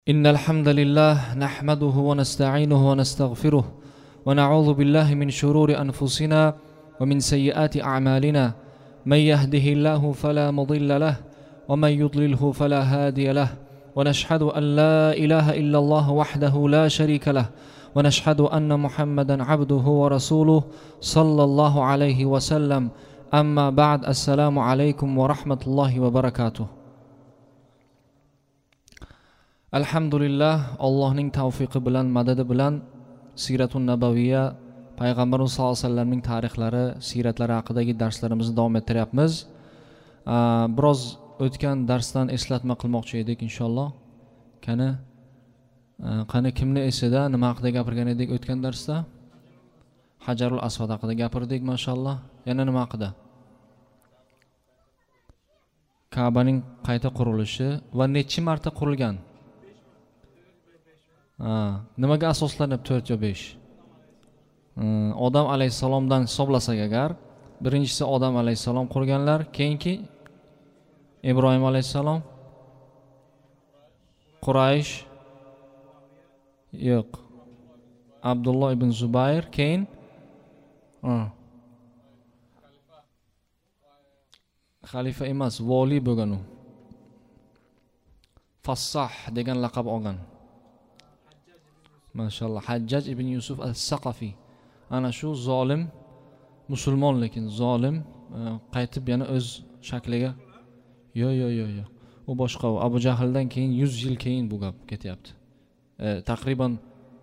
إن الحمد لله نحمده ونستعينه ونستغفره ونعوذ بالله من شرور أنفسنا ومن سيئات أعمالنا. من يهده الله فلا مضل له ومن يضلله فلا هادي له، ونشهد أن لا إله إلا الله وحده لا شريك له، ونشهد أن محمدا عبده ورسوله صلى الله عليه وسلم. أما بعد، السلام عليكم ورحمة الله وبركاته. Alhamdulillah, Allohning tavfiqi bilan, madadi bilan Siratun Nabaviyya, Payg'ambarimiz sollallohu alayhi vasallamning tarixlari, siratlari haqidagi darslarimizni davom ettiryapmiz. Biroz o'tgan darsdan eslatma qilmoqchi edik inshaalloh. Qani kimni esida nima haqida gapirgan edik o'tgan darsda? Hajarul Asvad haqida gapirdik, maşalloh. Yana nima haqida? Ka'baning qayta qurilishi va necha marta qurilgan? Nimaga asoslanib 4 yo 5? Odam alayhisalomdan hisoblasak agar, birinchisi Odam alayhisalom qurganlar, keyingi Ibrohim alayhisalom, Quraysh, yo'q, Abdulloh ibn Zubayr, keyin xalifa emas, vali bo'lgan u. Fassah degan laqab olgan. Maşallah, Hajjaj ibn Yusuf al-Saqafi. Ana shu zolim musulmon, lekin zolim qaytib yana o'z shakliga. Yo'q. U boshqa, u Abu Jahldan keyin 100 yil keyin bu gap ketyapti. Taqriban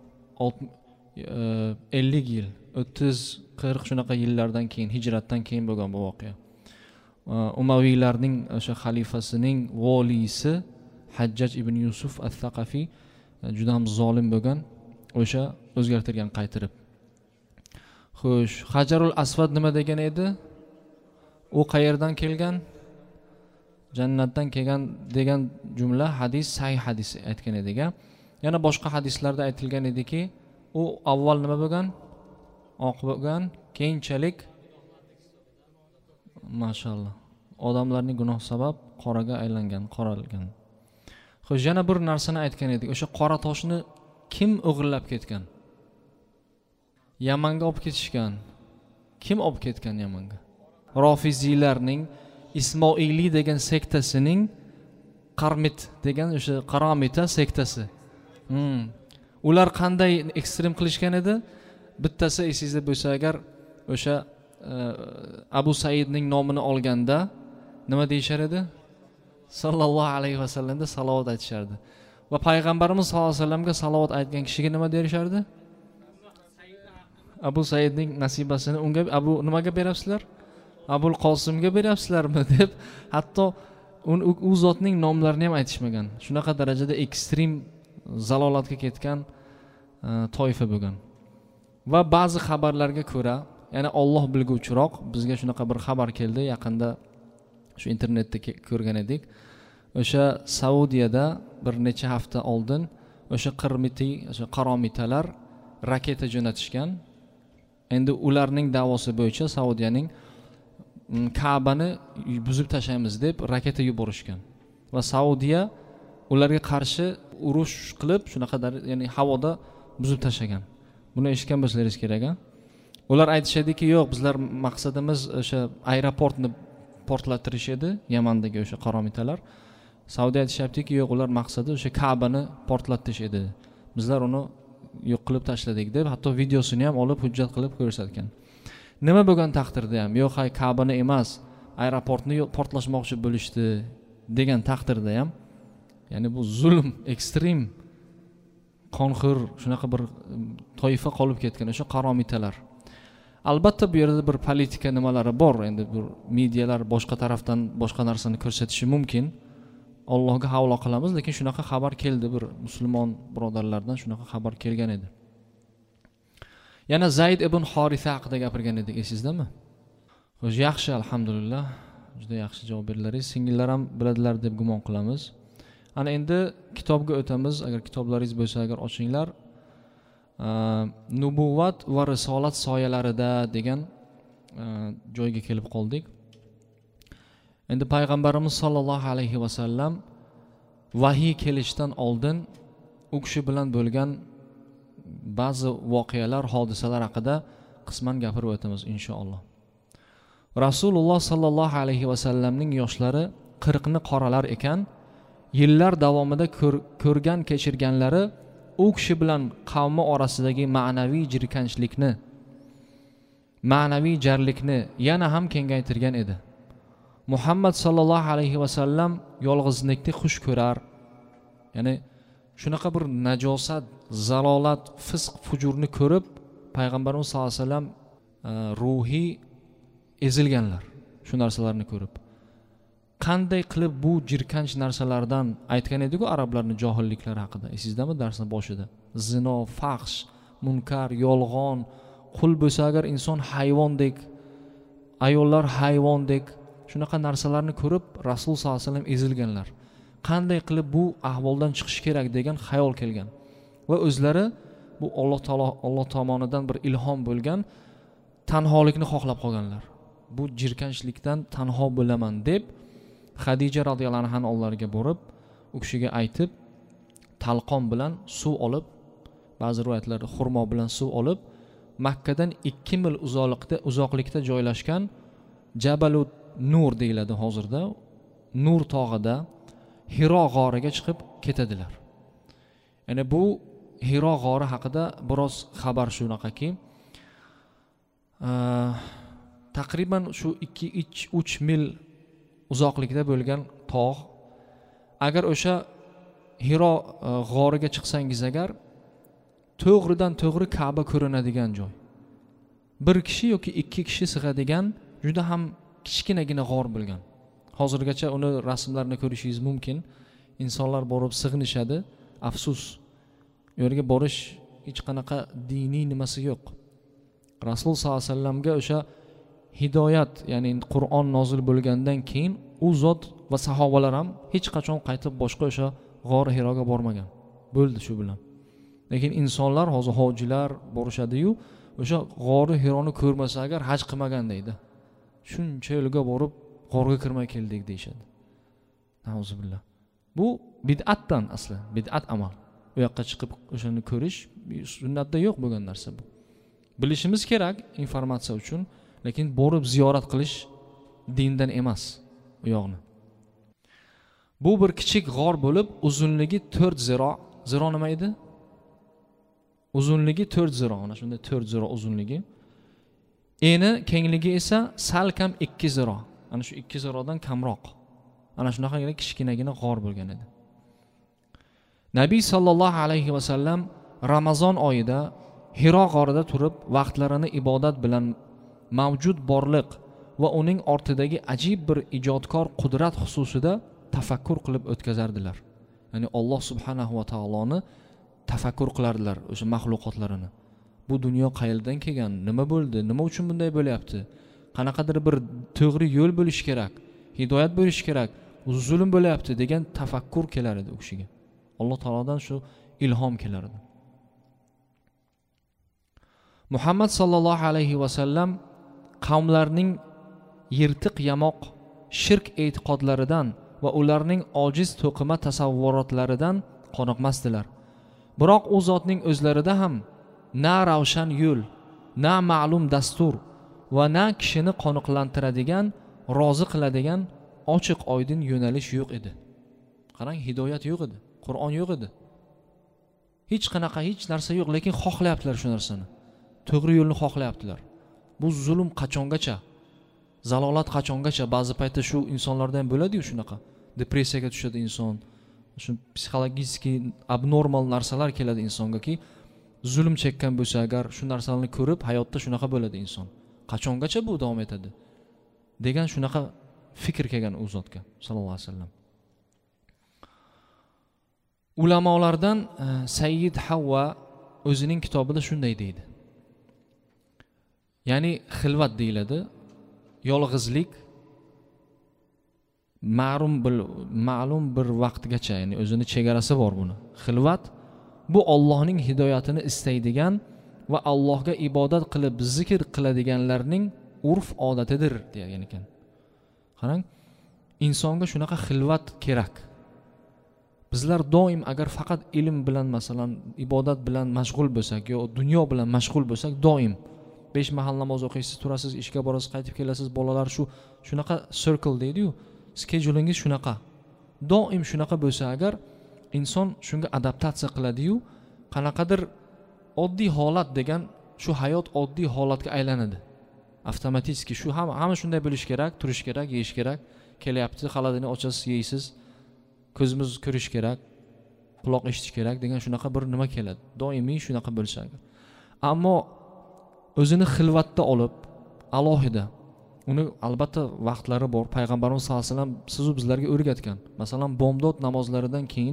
50 yil, 30-40 shunaqa yillardan keyin, hijratdan keyin bo'lgan bu voqea. Umaviylarning o'sha xalifasining volisi Hajjaj ibn Yusuf al-Saqafi juda ham zolim bo'lgan, o'sha o'zgartirgan qaytirib. Xo'sh, Hajarul Asvad nima degan edi? U qayerdan kelgan? Jannatdan kelgan degan jumla hadis, sahih hadis aytgan ediga. Yana boshqa hadislarda aytilgan ediki, u avval nima bo'lgan? Oq bo'lgan, keyinchalik maşalloh, odamlarning gunoh sabab qoraga aylangan, qoralgan. Xo'sh, yana bir narsani aytgan edik. O'sha qora toshni kim o'g'irlab ketgan? Yamanga olib ketishgan. Kim olib ketgan Yamanga? Rofiziylarning Ismoili degan sektasining Qarmit degan o'sha Qaramita sektasi. Ular qanday ekstrem qilishgan edi? Bittasi esingizda bo'lsa agar, o'sha Abu Saidning nomini olganda nima deyishar edi? Sallallohu alayhi vasallamga salovat aytishardi. Va payg'ambarimiz sollallohu alayhi vasallamga salovat aytgan kishiga nima derishardi? Abu Saidning nasibasini unga nimaga berasizlar? Abul Qosimga berasizlarmi deb, hatto u zotning nomlarini ham aytishmagan. Shunaqa darajada ekstrem zalolatga ketgan toifa bo'lgan. Va ba'zi xabarlarga ko'ra, ya'ni Alloh bilguvchiroq, bizga shunaqa bir xabar keldi yaqinda, shu internetda ko'rgan edik. O'sha Saudiyada bir necha hafta oldin o'sha qaromitalar raketa jo'natishgan. Endi ularning da'vosi bo'yicha Saudiyaning Ka'bani buzib tashlaymiz deb raketa yuborishgan. Va Saudiya ularga qarshi urush qilib, shunaqa ya'ni havoda buzib tashlagan. Buni eshitgan bo'lsangiz kerak. Ular aytishadiki, yo'q, bizlar maqsadimiz o'sha aeroportni portlatirish edi, Yamandagi o'sha qaromitalar. Saudiya aytishyaptiki, yo'q, ular maqsadi o'sha Ka'bani portlatish edi. Bizlar uni yo'q qilib tashladik deb, hatto videosini ham olib hujjat qilib ko'rsatgan. Nima bo'lgan taqdirda ham, yo'q, hay Ka'bani emas, aeroportni portlashmoqchi bo'lishdi degan taqdirda ham, ya'ni bu zulm, ekstrem, qonxo'r shunaqa bir toifa qolib ketgan o'sha qaromitalar. Albatta bu yerda bir politika nimalari bor. Endi bu medialar boshqa tarafdan boshqa narsani ko'rsatishi mumkin. Allohga havlo qilamiz, lekin shunaqa xabar keldi, bir musulmon birodarlardan shunaqa xabar kelgan edi. Yana Zayd ibn Haritha haqida gapirgan edik, esizdami? Xo'sh, yaxshi, alhamdulillah. Juda yaxshi javob berdilaringiz. Singillar ham biladilar deb gumon qilamiz. Ana endi kitobga o'tamiz. Agar kitoblaringiz bo'lsa, agar ochinglar. Nubuvat va risolat soyalarida degan joyga kelib qoldik. Endi payg'ambarimiz sollallohu alayhi vasallam vahiy kelishdan oldin u kishi bilan bo'lgan ba'zi voqealar, hodisalar haqida qisman gapirib o'tamiz inshaalloh. Rasululloh sallallohu alayhi vasallamning yoshlari 40 ni qoralar ekan, yillar davomida ko'rgan kechirganlari u kishi bilan qavmi orasidagi ma'naviy jirkanchlikni, ma'naviy jarlikni yana ham kengaytirgan edi. Muhammad sallallohu alayhi vasallam yolg'izlikni xush ko'rar, ya'ni shunaqa bir najosat, zalolat, fisq, fujurni ko'rib payg'ambarimiz sallallohu alayhi vasallam ruhiy ezilganlar shu narsalarni ko'rib. Qanday qilib bu jirkanch narsalardan aytgan edi-ku arablarning johilliklari haqida. Esizdami darsning boshida? Zino, fahsh, munkar, yolg'on, qul bo'lsa agar inson hayvondek, ayollar hayvondek, shunaqa narsalarni ko'rib Rasul sollallohu alayhi vasallam ezilganlar. Qanday qilib bu ahvoldan chiqish kerak degan xayol kelgan va o'zlari bu Alloh tomonidan bir ilhom bo'lgan tanholikni xohlab qolganlar. Bu jirkanchlikdan tanho bo'laman deb Xadija radhiyallohu anha ollariga borib, u kishiga aytib, talqon bilan suv olib, ba'zi rivoyatlarda xurmo bilan suv olib, Makkadan 2 mil uzoqlikda joylashgan Jabalut Nur deyiladi hozirda, Nur tog'ida Hiro g'origa chiqib ketadilar. Ya'ni bu Hiro g'ori haqida biroz xabar shunaqaki, taqriban shu 2-3 mil uzoqlikda bo'lgan tog'. Agar o'sha Hiro g'origa chiqsangiz agar, to'g'ridan to'g'ri Ka'ba ko'rinadigan joy. Bir kishi yoki 2 kishi sig'adigan juda ham kichkinagina g'or bo'lgan. Hozirgacha uni rasmlarini ko'rishingiz mumkin. Insonlar borib sig'inishadi. Afsus, u yerga borish hech qanaqa diniy nimasi yo'q. Rasul sollallohu alayhi vasallamga o'sha hidoyat, ya'ni Qur'on nozil bo'lgandan keyin u zot va sahobalar ham hech qachon qaytib boshqa o'sha g'or Hiroga bormagan. Bo'ldi shu bilan. Lekin insonlar hozir hojilar borishadi-yu, o'sha g'or Hironi ko'rmasa agar haj qilmagan deydi. Shuncha yo'lga borib g'orga kirmay keldik deyshadi. Nauzubillah. Bu bid'atdan asli, bid'at amal. U yoqqa chiqib o'shani ko'rish sunnatda yo'q bo'lgan narsa bu. Bilishimiz kerak informatsiya uchun, lekin borib ziyorat qilish dindan emas u yoqni. Bu bir kichik g'or bo'lib, uzunligi 4 ziro. Ziro nima edi? Uzunligi 4 ziro, ana shunday 4 ziro uzunligi. Eni kengligi esa sal kam 2 ziro. Ana shu 2 zirodan kamroq. Ana shunaqagina kichkinagina g'or bo'lgan edi. Nabiy sallallohu alayhi vasallam Ramazon oyida Hiro g'orida turib, vaqtlarini ibodat bilan mavjud borliq va uning ortidagi ajib bir ijodkor qudrat xususida tafakkur qilib o'tkazardilar. Ya'ni Alloh subhanahu va taoloni tafakkur qilardilar o'sha mahluqotlarini. Bu dunyo qayerdan kelgan, nima bo'ldi, nima uchun bunday bo'lyapti? Qanaqadir bir to'g'ri yo'l bo'lish kerak, hidoyat bo'lish kerak, zulm bo'lyapti degan tafakkur kelar edi u kishiga. Alloh taolodan shu ilhom kelar edi. Muhammad sallallohu alayhi vasallam qavmlarning yirtiq yamoq shirk e'tiqodlaridan va ularning ojiz to'qima tasavvurotlaridan qoniqmasdilar. Biroq u zotning o'zlarida ham na ravshan yo'l, na ma'lum dastur va na kishini qoniqlantiradigan, rozi qiladigan ochiq oydin yo'nalish yo'q edi. Qarang, hidoyat yo'q edi, Qur'on yo'q edi. Hech qanaqa hech narsa yo'q, lekin xohlayaptilar shu narsani. To'g'ri yo'lni xohlayaptilar. Bu zulm qachongacha? Zalolat qachongacha? Ba'zi paytda shu insonlardan bo'ladi-yu shunaqa. Depressiyaga tushadi inson. Shu psixologik abnormal narsalar keladi insonga-ki, zulm chekkan bo'lsa agar shu narsalarni ko'rib hayotda shunaqa bo'ladi inson. Qachongacha bu davom etadi? degan shunaqa fikr kelgan u zotga sallallohu alayhi vasallam. Ulamolardan Sayyid Havva o'zining kitobida shunday deydi. Ya'ni xilvat deyiladi, yolg'izlik ma'lum bir vaqtgacha, ya'ni o'zini chegarasi bor buni. Xilvat bu Allohning hidoyatini istaydigan va Allohga ibodat qilib zikr qiladiganlarning urf odatidir degan ekan. Qarang, insonga shunaqa xilvat kerak. bizlar doim agar faqat ilm bilan masalan ibodat bilan mashg'ul bo'lsak yo dunyo bilan mashg'ul bo'lsak, doim 5 mahal namoz o'qiysiz, turasiz, ishga borasiz, qaytib kelasiz, bolalar shunaqa circle deydi-yu, schedulingiz shunaqa. Doim shunaqa bo'lsa agar inson shunga adaptatsiya qiladi-yu, qanaqadir oddiy holat degan shu hayot oddiy holatga aylanadi. Avtomatik shu hamma shunday bo'lish kerak, turish kerak, yeyish kerak, kelyapti, xaladini ochasiz, yeysiz, ko'zimiz ko'rish kerak, quloq eshitish kerak degan shunaqa bir nima keladi. Doimiy shunaqa bo'lsa. Ammo o'zini xilvatda olib, alohida, uni albatta vaqtlari bor. Payg'ambarimiz sollallohu alayhi vasallam sizu bizlarga o'rgatgan. Masalan, bomdod namozlaridan keyin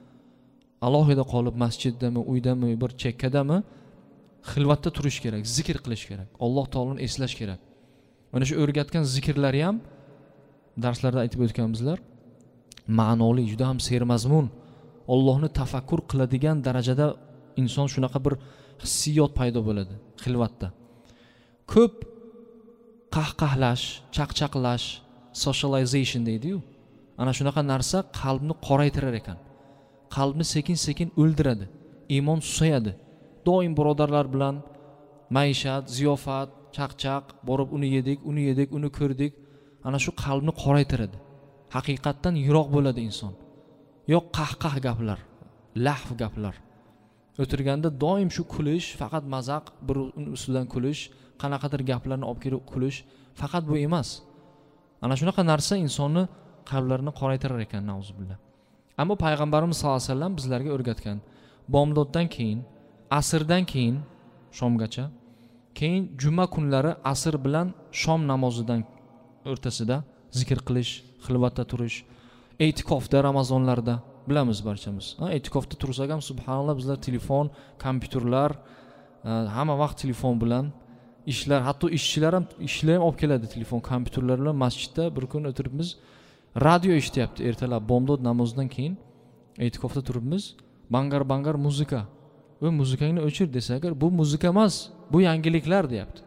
alohida qolib masjiddami, uydami, bir chekkadami xilvatda turish kerak, zikr qilish kerak, Alloh taoloni eslash kerak. Mana shu o'rgatgan zikrlari ham darslarda aytib o'tganmizlar. Ma'noli, juda ham sermazmun, Allohni tafakkur qiladigan darajada inson shunaqa bir hissiyot paydo bo'ladi xilvatda. Ko'p qahqahlash, chaqchaqlash, socialization deydi-yu. Ana shunaqa narsa qalbni qoraytirar ekan. Qalbni sekin-sekin o'ldiradi, iymon susayadi. Doim birodarlar bilan maishat, ziyofat, chaqchaq, borib uni yedik, uni ko'rdik. Ana shu qalbni qoraytiradi. Haqiqatdan yiroq bo'ladi inson. Yo'q qahqah gaplar, lahv gaplar. O'tirganda doim shu kulish, faqat mazaq, bir ustidan kulish, qanaqadir gaplarni olib kelib kulish, faqat bu emas. Ana shunaqa narsa insonni qalblarini qoraytirar ekan, nauzubillah. Ammo payg'ambarimiz sollallohu alayhi vasallam bizlarga o'rgatgan, bomdoddan keyin, asrdan keyin shomgacha, keyin juma kunlari asr bilan shom namozidan o'rtasida zikr qilish, xilvatda turish, e'tikofda ramazonlarda bilamiz barchamiz. E'tikofda tursak ham subhanalloh bizlar telefon, kompyuterlar, hamma vaqt telefon bilan ishlar, hatto ishchilar ham olib keladi telefon, kompyuterlar bilan masjidda bir kun o'tiribmiz, radio eshityapti ertalab bomdod namozidan keyin e'tikofda turibmiz, bangar muzika. Va muzikangni o'chir desa agar, bu muzika emas, bu yangiliklar deyapti.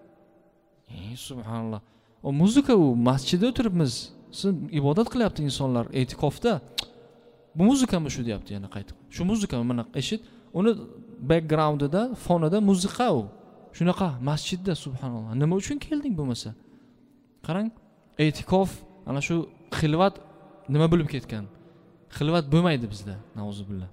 Subhanalloh. O muzika, u masjidda o'tiribmiz, siz ibodat qilyapti insonlar e'tikofda. Bu muzikami shu deyapti yana qaytib. Shu muzikami mana eshit, uni backgroundida, fonida muzika u. Shunaqa masjidda subhanalloh. Nima uchun kelding bo'lmasa? Qarang, e'tikof ana shu xilvat nima bo'lib ketgan? Xilvat bo'lmaydi bizda, nauzubillah.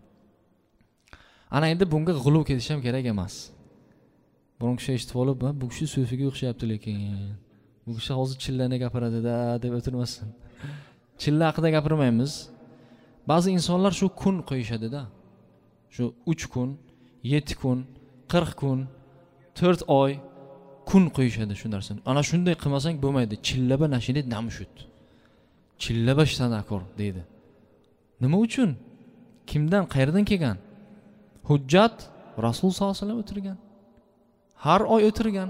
Ana endi bunga g'uluv ketish ham kerak emas. Biron kishi eshitib olib, bu kishi sufiga o'xshayapti lekin. Bu kishi hozir chillani gapiradi-da deb o'tirmasin. Chilla haqida gapirmaymiz. Ba'zi insonlar shu kun qo'yishadi-da. Shu 3 kun, 7 kun, 40 kun, 4 oy kun qo'yishadi shu narsani. Ana shunday qilmasang bo'lmaydi. Chillaba nashinit namushut. Chillaba shtanakor deydi. Nima uchun? Kimdan, qayerdan kelgan? Hujjat Rasul sollallohu alayhi vasallam o'tirgan. Har oy o'tirgan.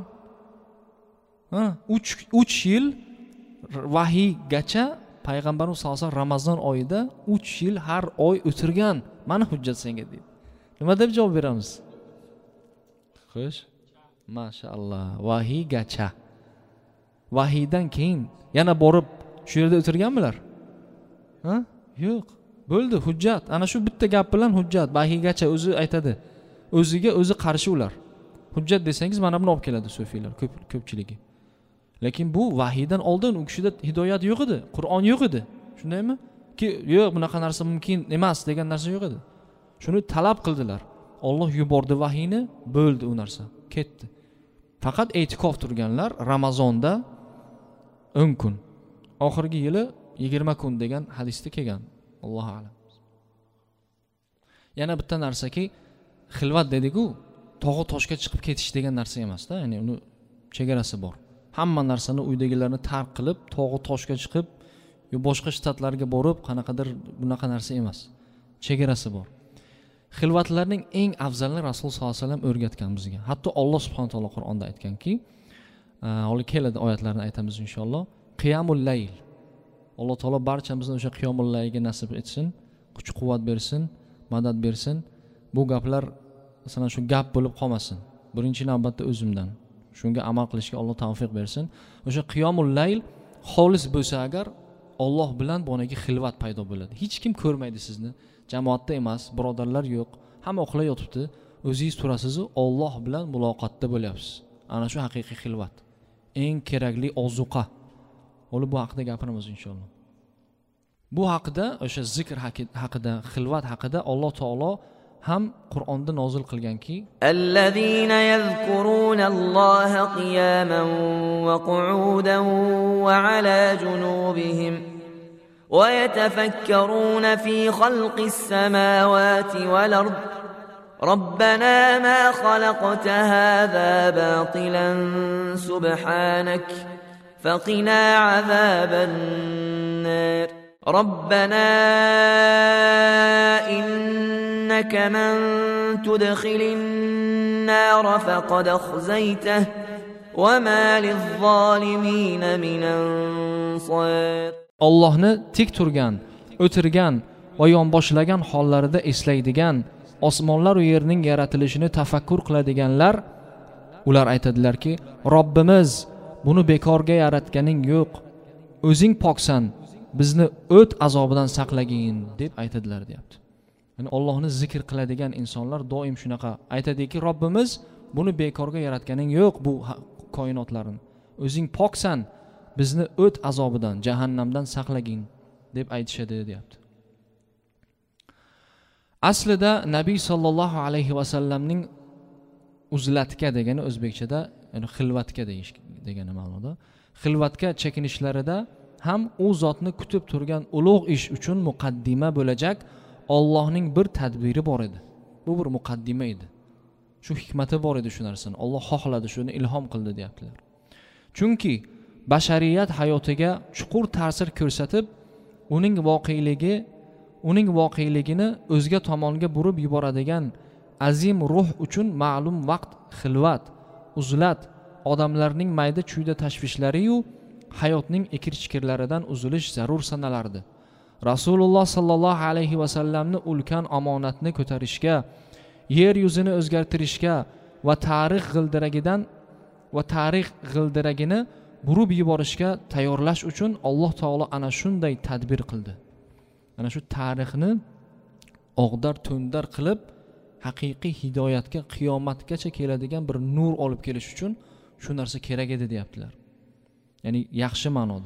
3 yil vahiygacha payg'ambarimiz sollallohu alayhi vasallam Ramazon oyida 3 yil har oy o'tirgan. Mana hujjat senga deydi. Nima deb javob beramiz? Xo'sh. Mashaalloh. Vahiygacha. Vahiydan keyin yana borib shu yerda o'tirganmilar? Yo'q. Bo'ldi, hujjat. Ana shu bitta gap bilan hujjat vahiygacha o'zi aytadi. O'ziga o'zi qarshi ular. Hujjat desangiz mana buni olib keladi sufiylar ko'pchiligi. Lekin bu vahiydan oldin u kishida hidoyat yo'q edi, Qur'on yo'q edi. Shundaymi? Ki yo'q, bunaqa narsa mumkin emas degan narsa yo'q edi. Shuni talab qildilar. Alloh yubordi vahiyni, bo'ldi u narsa, ketdi. Faqat e'tikof turganlar Ramazonda 10 kun. Oxirgi yili 20 kun degan hadisda kelgan. Allohu a'lam. Yana bitta narsaki, xilvat dediku, tog'i toshga chiqib ketish degan narsa emas-da, ya'ni uni chegarasi bor. Hamma narsani uydagilarni tark qilib, tog'i toshga chiqib, yo boshqa shtatlarga borib, qanaqadir bunaqa narsa emas. Chegarasi bor. Xilvatlarning eng afzalini Rasul sollallohu alayhi vasallam o'rgatgan bizga. Hatto Alloh subhanahu va taolo Qur'onda aytganki, hali keladi oyatlarni aytamiz inshaalloh. Qiyamul layl. Alloh taolo barchamizni o'sha qiyamul laylga nasib etsin, kuch-quvvat bersin, madad bersin. Bu gaplar masalan shu gap bo'lib qolmasin. Birinchi navbatda o'zimdan. Shunga amal qilishga Alloh tavfiq bersin. O'sha qiyamul layl xolis bo'lsa agar Alloh bilan bo'nagi xilvat paydo bo'ladi. Hech kim ko'rmaydi sizni, jamoatda emas, birodarlar yo'q, hamma uxlab yotibdi. O'zingiz turasiz, Alloh bilan muloqotda bo'lyapsiz. Ana shu haqiqiy xilvat. Eng kerakli ozuqa. O'li bu haqida gapiramiz inshaalloh. Bu haqida, o'sha zikr haqida, xilvat haqida Alloh taolo ham Qur'onda nozil qilganki, allazina yazkurunalloha qiyaman va qu'udan va ala junubihim va yatafakkaruna fi xalqis samawati val ard ربنا ما خلقت هذا باطلا سبحانك فقنا عذاب النار ربنا إنك من تدخل النار فقد أخزيته وما للظالمين من أنصار Allohni tik turgan, o'tirgan va yonboshlagan hollarida eslaydigan, osmonlar va yerning yaratilishini tafakkur qiladiganlar, ular aytadilarki, Robbimiz, buni bekorga yaratganing yo'q. O'zing poksan, bizni o't azobidan saqlagin deb aytadilar, deyapti. Ya'ni Allohni zikr qiladigan insonlar doim shunaqa aytadiki, Robbimiz, buni bekorga yaratganing yo'q bu koinotlarni. O'zing poksan, bizni o't azobidan, jahannamdan saqlagin deb aytishadi, deyapti. Aslida Nabiy sallallohu alayhi va sallamning uzlatga degani o'zbekchada, ya'ni xilvatga degani ma'noda, xilvatga chekinishlarida ham u zotni kutib turgan ulug' ish uchun muqaddima bo'lajak Allohning bir tadbiri bor edi. Bu bir muqaddima edi. Shu hikmati bor edi shu narsani. Alloh xohladi, shuni ilhom qildi, deyaptilar. Chunki bashariyat hayotiga chuqur ta'sir ko'rsatib, uning voqeligini o'zga tomonga burib yuboradigan azim ruh uchun ma'lum vaqt xilvat, uzlat, odamlarning mayda-chuyda tashvishlari-yu hayotning ikir-chikirlaridan uzilish zarur sanalardi. Rasululloh sallallohu alayhi va sallamni ulkan omonatni ko'tarishga, yer yuzini o'zgartirishga va tarix g'ildiragini burib yuborishga tayyorlash uchun Alloh taolo ana shunday tadbir qildi. Ana shu tarixni og'dar-to'ndar qilib, haqiqiy hidoyatga, qiyomatgacha keladigan bir nur olib kelish uchun shu narsa kerak edi, deyaptilar. Ya'ni yaxshi ma'noda.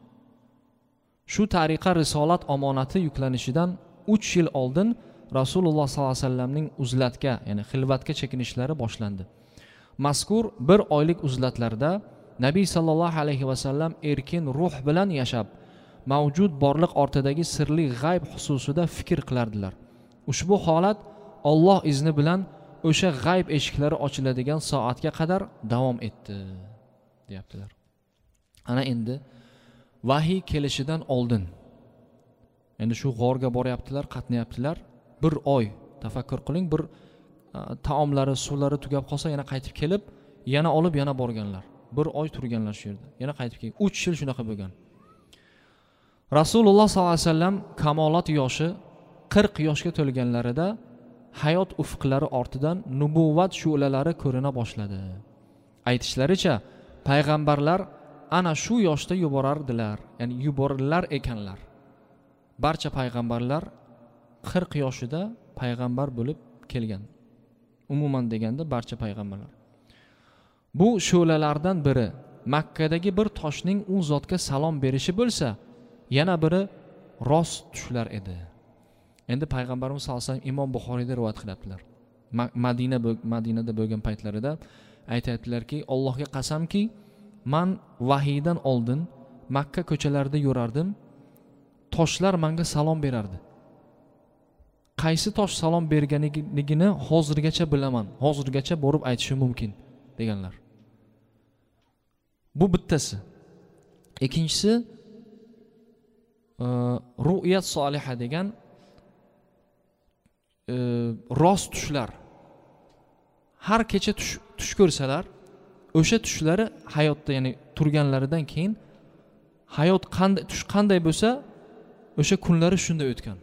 Shu tariqa risolat omonati yuklanishidan 3 yil oldin Rasululloh sallallohu alayhi vasallamning uzlatga, ya'ni xilvatga chekinishlari boshlandi. Mazkur bir oylik uzlatlarda Nabiy sallallohu alayhi vasallam erkin ruh bilan yashab, mavjud borliq ortidagi sirli g'ayb xususida fikr qilardilar. Ushbu holat Alloh izni bilan o'sha g'ayb eshiklari ochiladigan soatga qadar davom etdi, deyaptilar. Ana endi vahiy kelishidan oldin, endi shu g'orga boryaptilar, qatnayaptilar. Bir oy tafakkur qiling, bir taomlari, suvlari tugab qolsa yana qaytib kelib, yana olib yana borganlar. Bir oy turganlar shu yerda. Yana qaytib kelib 3 yil shunaqa bo'lgan. Rasululloh sallallohu alayhi vasallam kamolat yoshi 40 yoshga to'lganlarida hayot ufqlari ortidan nubuvvat shu'lalari ko'rina boshladi. Aytishlaricha, payg'ambarlar ana shu yoshda yuborilar ekanlar. Barcha payg'ambarlar 40 yoshida payg'ambar bo'lib kelgan. Umuman deganda barcha payg'ambarlar. Bu shu'lalardan biri Makkadagi bir toshning u zotga salom berishi bo'lsa, yana biri rost tushlar edi. Endi payg'ambarimiz sollallohu alayhi vasallam Imom Buxoriyda rivoyat qilyaptilar. Madinada bo'lgan paytlarida aytayaptilarki, Allohga qasamki, man vahiydan oldin Makka ko'chalarida yurardim, toshlar menga salom berardi. Qaysi tosh salom berganligini hozirgacha bilaman, hozirgacha borib aytishim mumkin deganlar. Bu bittasi. Ikkinchisi ru'yat soliha degan rost tushlar. Har kecha tush ko'rsalar, o'sha tushlari hayotda, ya'ni turganlaridan keyin hayot qanday bo'lsa, o'sha kunlari shunday o'tgan.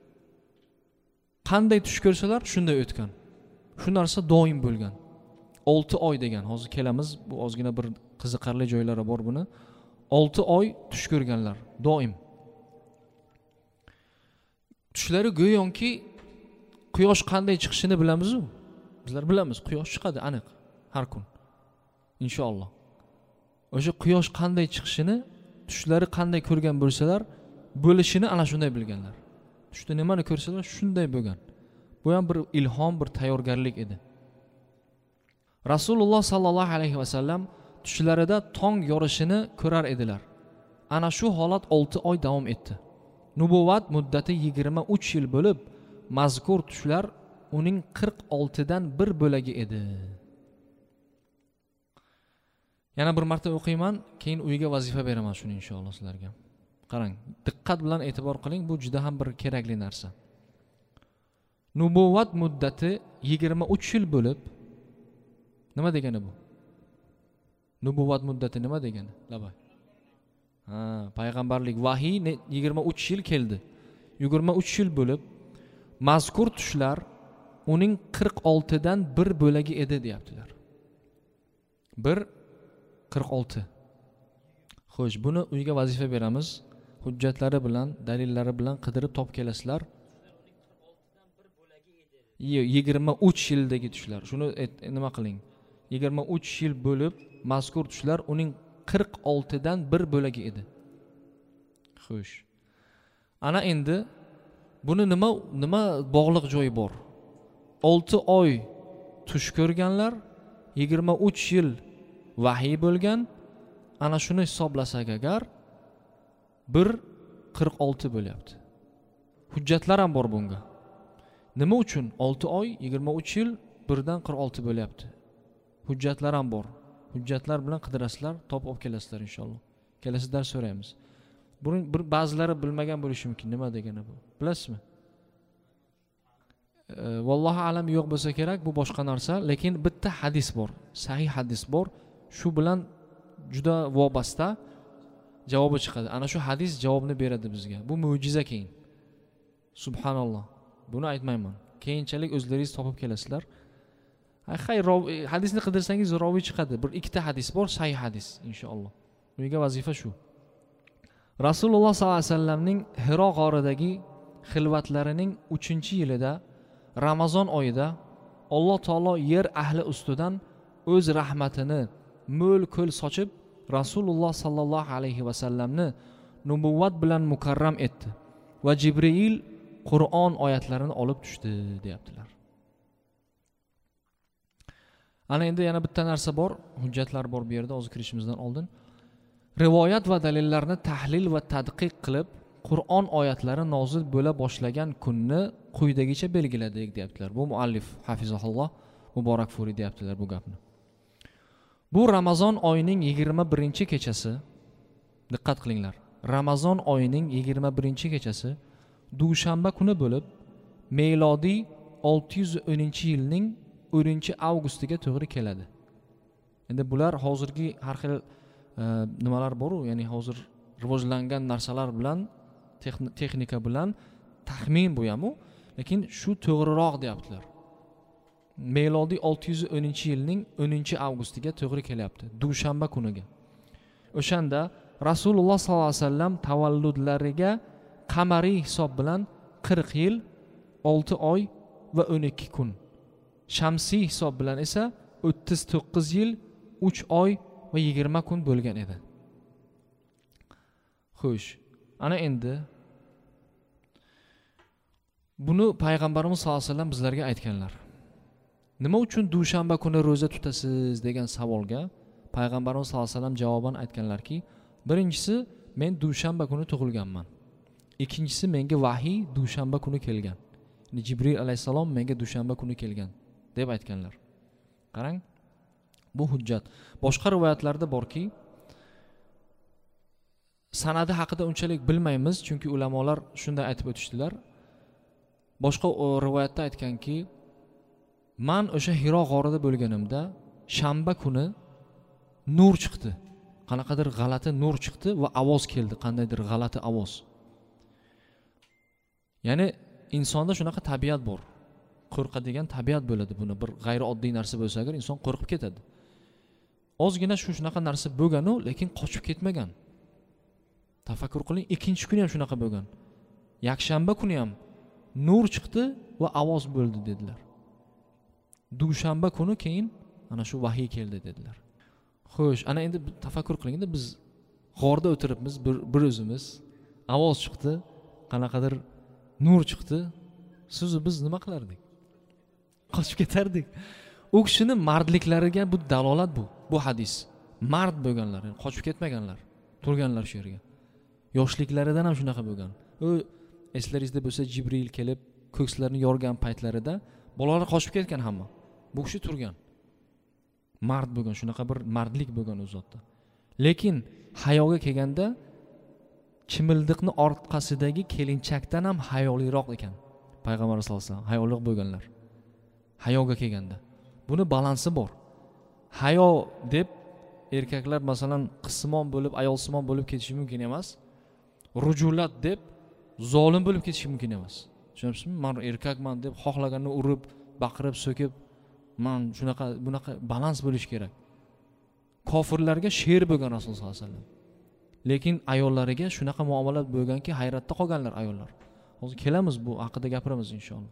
Qanday tush ko'rsalar shunday o'tgan. Shu narsa doim bo'lgan. 6 oy degan. Hozir kelamiz, bu ozgina bir qiziqarli joylari bor buni. 6 oy tush ko'rganlar, doim. tushlari go'yoki quyosh qanday chiqishini bilamiz-ku. Bizlar bilamiz, quyosh chiqadi aniq har kun. Inshaalloh. O'sha quyosh qanday chiqishini, tushlari qanday ko'rgan bo'lsalar, bo'lishini ana shunday bilganlar. Tushda nimani ko'rsalar, shunday bo'lgan. Bu ham bir ilhom, bir tayyorgarlik edi. Rasululloh sallallohu alayhi va sallam tushlarida tong yorishini ko'rar edilar. Ana shu holat 6 oy davom etdi. Nubuvat muddati 23 yil bo'lib, mazkur tushlar uning 46 dan bir bo'lagi edi. Yana bir marta o'qiyman, keyin uyga vazifa beraman shuni inshaalloh sizlarga. Qarang, diqqat bilan e'tibor qiling, bu juda ham bir kerakli narsa. Nubuvat muddati 23 yil bo'lib, nima degani bu? Nubuvat muddati nima degani? Labay. Payg'ambarlik vahiy 23 yil keldi. 23 yil bo'lib, mazkur tushlar uning 46 dan bir bo'lagi edi deyaptilar. 1:46. Xo'sh, buni uyga vazifa beramiz. Hujjatlari bilan, dalillari bilan qidirib top kelasizlar. 23 yildagi tushlar. Shuni nima qiling? 23 yil bo'lib, mazkur tushlar uning 46 dan bir bo'lagi edi. Xo'sh. Ana endi buni nima bog'liq joyi bor? 6 oy tush ko'rganlar, 23 yil vahiy bo'lgan. Ana shuni hisoblasak agar 1:46 bo'lyapti. Hujjatlar ham bor bunga. Nima uchun 6 oy 23 yil 1dan 46 bo'lyapti? Hujjatlar ham bor. Hujjatlar bilan qidirasizlar, topib olib kelasizlar inshaalloh. Kelasi dars so'raymiz. Buni ba'zilari bilmagan bo'lishi mumkin. Nima degani bu? Bilasizmi? Vallohu alam yo'q bo'lsa kerak, bu boshqa narsa, lekin bitta hadis bor, sahih hadis bor. Shu bilan juda vobasta javobi chiqadi. Ana shu hadis javobni beradi bizga. Bu mo'jiza keyin. Subhanalloh. Buni aytmayman. Keyinchalik o'zlaringiz topib kelasizlar. Hadisni qidirsangiz raviy chiqadi. Bir ikkita hadis bor, sahih hadis inshaalloh. Uyga vazifa shu. Rasululloh sallallohu alayhi vasallamning Hiro g'oridagi xilvatlarining 3-yilida Ramazon oyida Alloh taolo yer ahli ustidan o'z rahmatini mo'l ko'l sochib, Rasululloh sallallohu alayhi vasallamni nubuvat bilan mukarram etdi va Jibril Qur'on oyatlarini olib tushdi deyaptilar. Ana endi yana bitta narsa bor, hujjatlar bor bu yerda hozir kirishimizdan oldin. Rivoyat va dalillarni tahlil va tadqiq qilib, Qur'on oyatlari nozil bo'la boshlagan kunni quyidagicha belgiladik deyaptilar. Bu muallif hafizahulloh Muborakfuri deyaptilar bu gapni. Bu Ramazon oyining 21-kechasi, diqqat qilinglar. Ramazon oyining 21-kechasi dushanba kuni bo'lib, milodiy 610-yilning 10-avgustiga to'g'ri keladi. Endi bular hozirgi har xil nimalar bor-ku, ya'ni hozir rivojlangan narsalar bilan, texnika bilan taxmin bu ham, lekin shu to'g'riroq deyaptilar. Milodiy 610-yilning 10-avgustiga to'g'ri kelyapti, dushanba kuniga. O'shanda Rasululloh sallallohu alayhi vasallam tavalludlariga qamariy hisob bilan 40 yil, 6 oy va 12 kun. Shamsiy hisob bilan esa 39 yil, 3 oy va 20 kun bo'lgan edi. Xo'sh, ana endi buni payg'ambarimiz sollallohu alayhi vasallam bizlarga aytganlar. Nima uchun dushanba kuni roza tutasiz degan savolga payg'ambarimiz sollallohu alayhi vasallam javoban aytganlarki, birinchisi men dushanba kuni tug'ilganman. Ikkinchisi menga vahiy dushanba kuni kelgan. Jibril alayhisalom menga dushanba kuni kelgan deb aytganlar. Qarang, bu hujjat. Boshqa rivoyatlarda borki, sanadi haqida unchalik bilmaymiz, chunki ulamolar shunday aytib o'tishdilar. Boshqa rivoyatda aytganki, men o'sha Hiro g'orida bo'lganimda shanba kuni nur chiqdi. Qanaqadir g'alati nur chiqdi va ovoz keldi, qandaydir g'alati ovoz. Ya'ni insonda shunaqa tabiat bor. Qo'rqadigan tabiat bo'ladi. Buni bir g'ayrioddiy narsa bo'lsa agar inson qo'rqib ketadi. Ozgina shunaqa narsa bo'lgan-u, lekin qochib ketmagan. Tafakkur qiling, ikkinchi kuni ham shunaqa bo'lgan. Yakshanba kuni ham nur chiqdi va ovoz bo'ldi dedilar. Dushanba kuni keyin ana shu vahiy keldi dedilar. Xo'sh, ana endi tafakkur qilingda, biz g'orda o'tiribmiz, bir o'zimiz, ovoz chiqdi, qanaqadir nur chiqdi. Siz biz nima qilardik? Qochib ketardik. U kishini mardliklariga bu dalolat bu hadis. Mard bo'lganlar, yani qochib ketmaganlar, turganlar shu yerga. Yoshliklaridan ham shunaqa bo'lgan. U eslaringizda bo'lsa, Jibril kelib ko'kslarni yorgan paytlarida bolalar qochib ketgan hamma. Bu kishi turgan. Mard bo'lgan, shunaqa bir mardlik bo'lgan u zotda. Lekin hayoga kelganda chimildiqni orqasidagi kelinchakdan ham hayoliroq ekan. Payg'ambar sollallohu alayhi vasallam hayoliq bo'lganlar. Hayoga kelganda buni balansi bor. Hayo deb erkaklar masalan qismon bo'lib, ayolsimon bo'lib ketishi mumkin emas. Rujulat deb zolim bo'lib ketishi mumkin emas. Tushunasizmi? Men erkakman deb xohlaganini urib, baqirib, so'kib, men bunaqa balans bo'lish kerak. Kofirlarga sher bo'lgan Rasululloh sollallohu alayhi vasallam. Lekin ayollariga shunaqa muomalat bo'lganki, hayratda qolganlar ayollar. Hozir kelamiz bu haqida gapiramiz inshaalloh.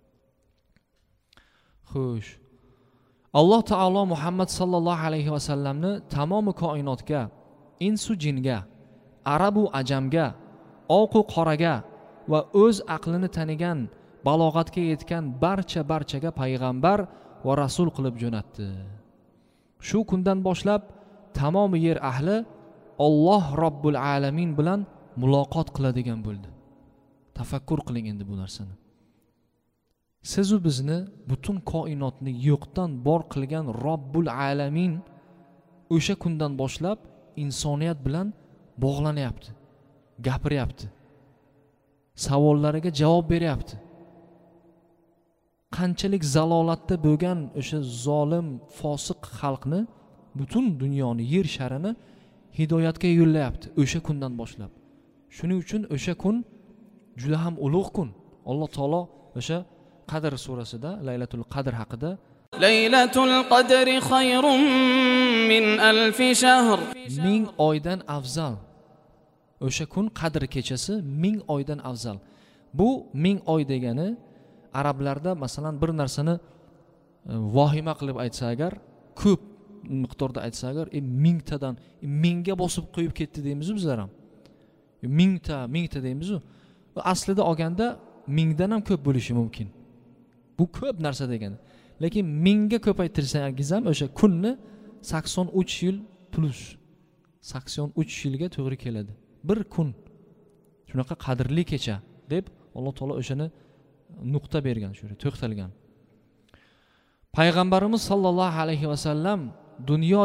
Xo'sh. Alloh taolo Muhammad sallallohu alayhi va sallamni tamomi koinotga, insu jinga, arabu ajamga, oq u qoraga va o'z aqlini tanigan, balog'atga yetgan barchaga payg'ambar va rasul qilib jo'natdi. Shu kundan boshlab tamomi yer ahli Alloh Robbul alamin bilan muloqot qiladigan bo'ldi. Tafakkur qiling endi bu narsani. Siz u bizni butun koinotni yo'qdan bor qilgan Robbul alamin o'sha kundan boshlab insoniyat bilan bog'lanyapti, gapiryapti, savollariga javob beryapti. Qanchalik zalolatda bo'lgan o'sha zolim, fosiq xalqni, butun dunyoni, yer sharini hidoyatga yo'llayapti o'sha kundan boshlab. Shuning uchun o'sha kun juda ham ulug' kun. Alloh taolo o'sha Qadr surasida Laylatul Qadr haqida Laylatul Qadri xayrun min alf shahr. 1000 oydan afzal. O'sha kun Qadr kechasi 1000 oydan afzal. Bu 1000 oy degani arablarda masalan bir narsani vahima qilib aytsa agar, ko'p miqdorda aytsa agar, 1000 tadan 1000 ga bosib qo'yib ketdi deymiz bizlar ham. 1000 ta deymiz. Aslida olganda 1000 dan ham ko'p bo'lishi mumkin. Bu ko'p narsa degani. Lekin 1000 ga ko'paytirsangiz ham o'sha kunni 83 yil plus 83 yilga to'g'ri keladi. Bir kun. Shunaqa qadrli kecha deb Alloh taolo o'shani nuqta bergan, shunday to'xtalgan. Payg'ambarimiz sallallohu alayhi va sallam dunyo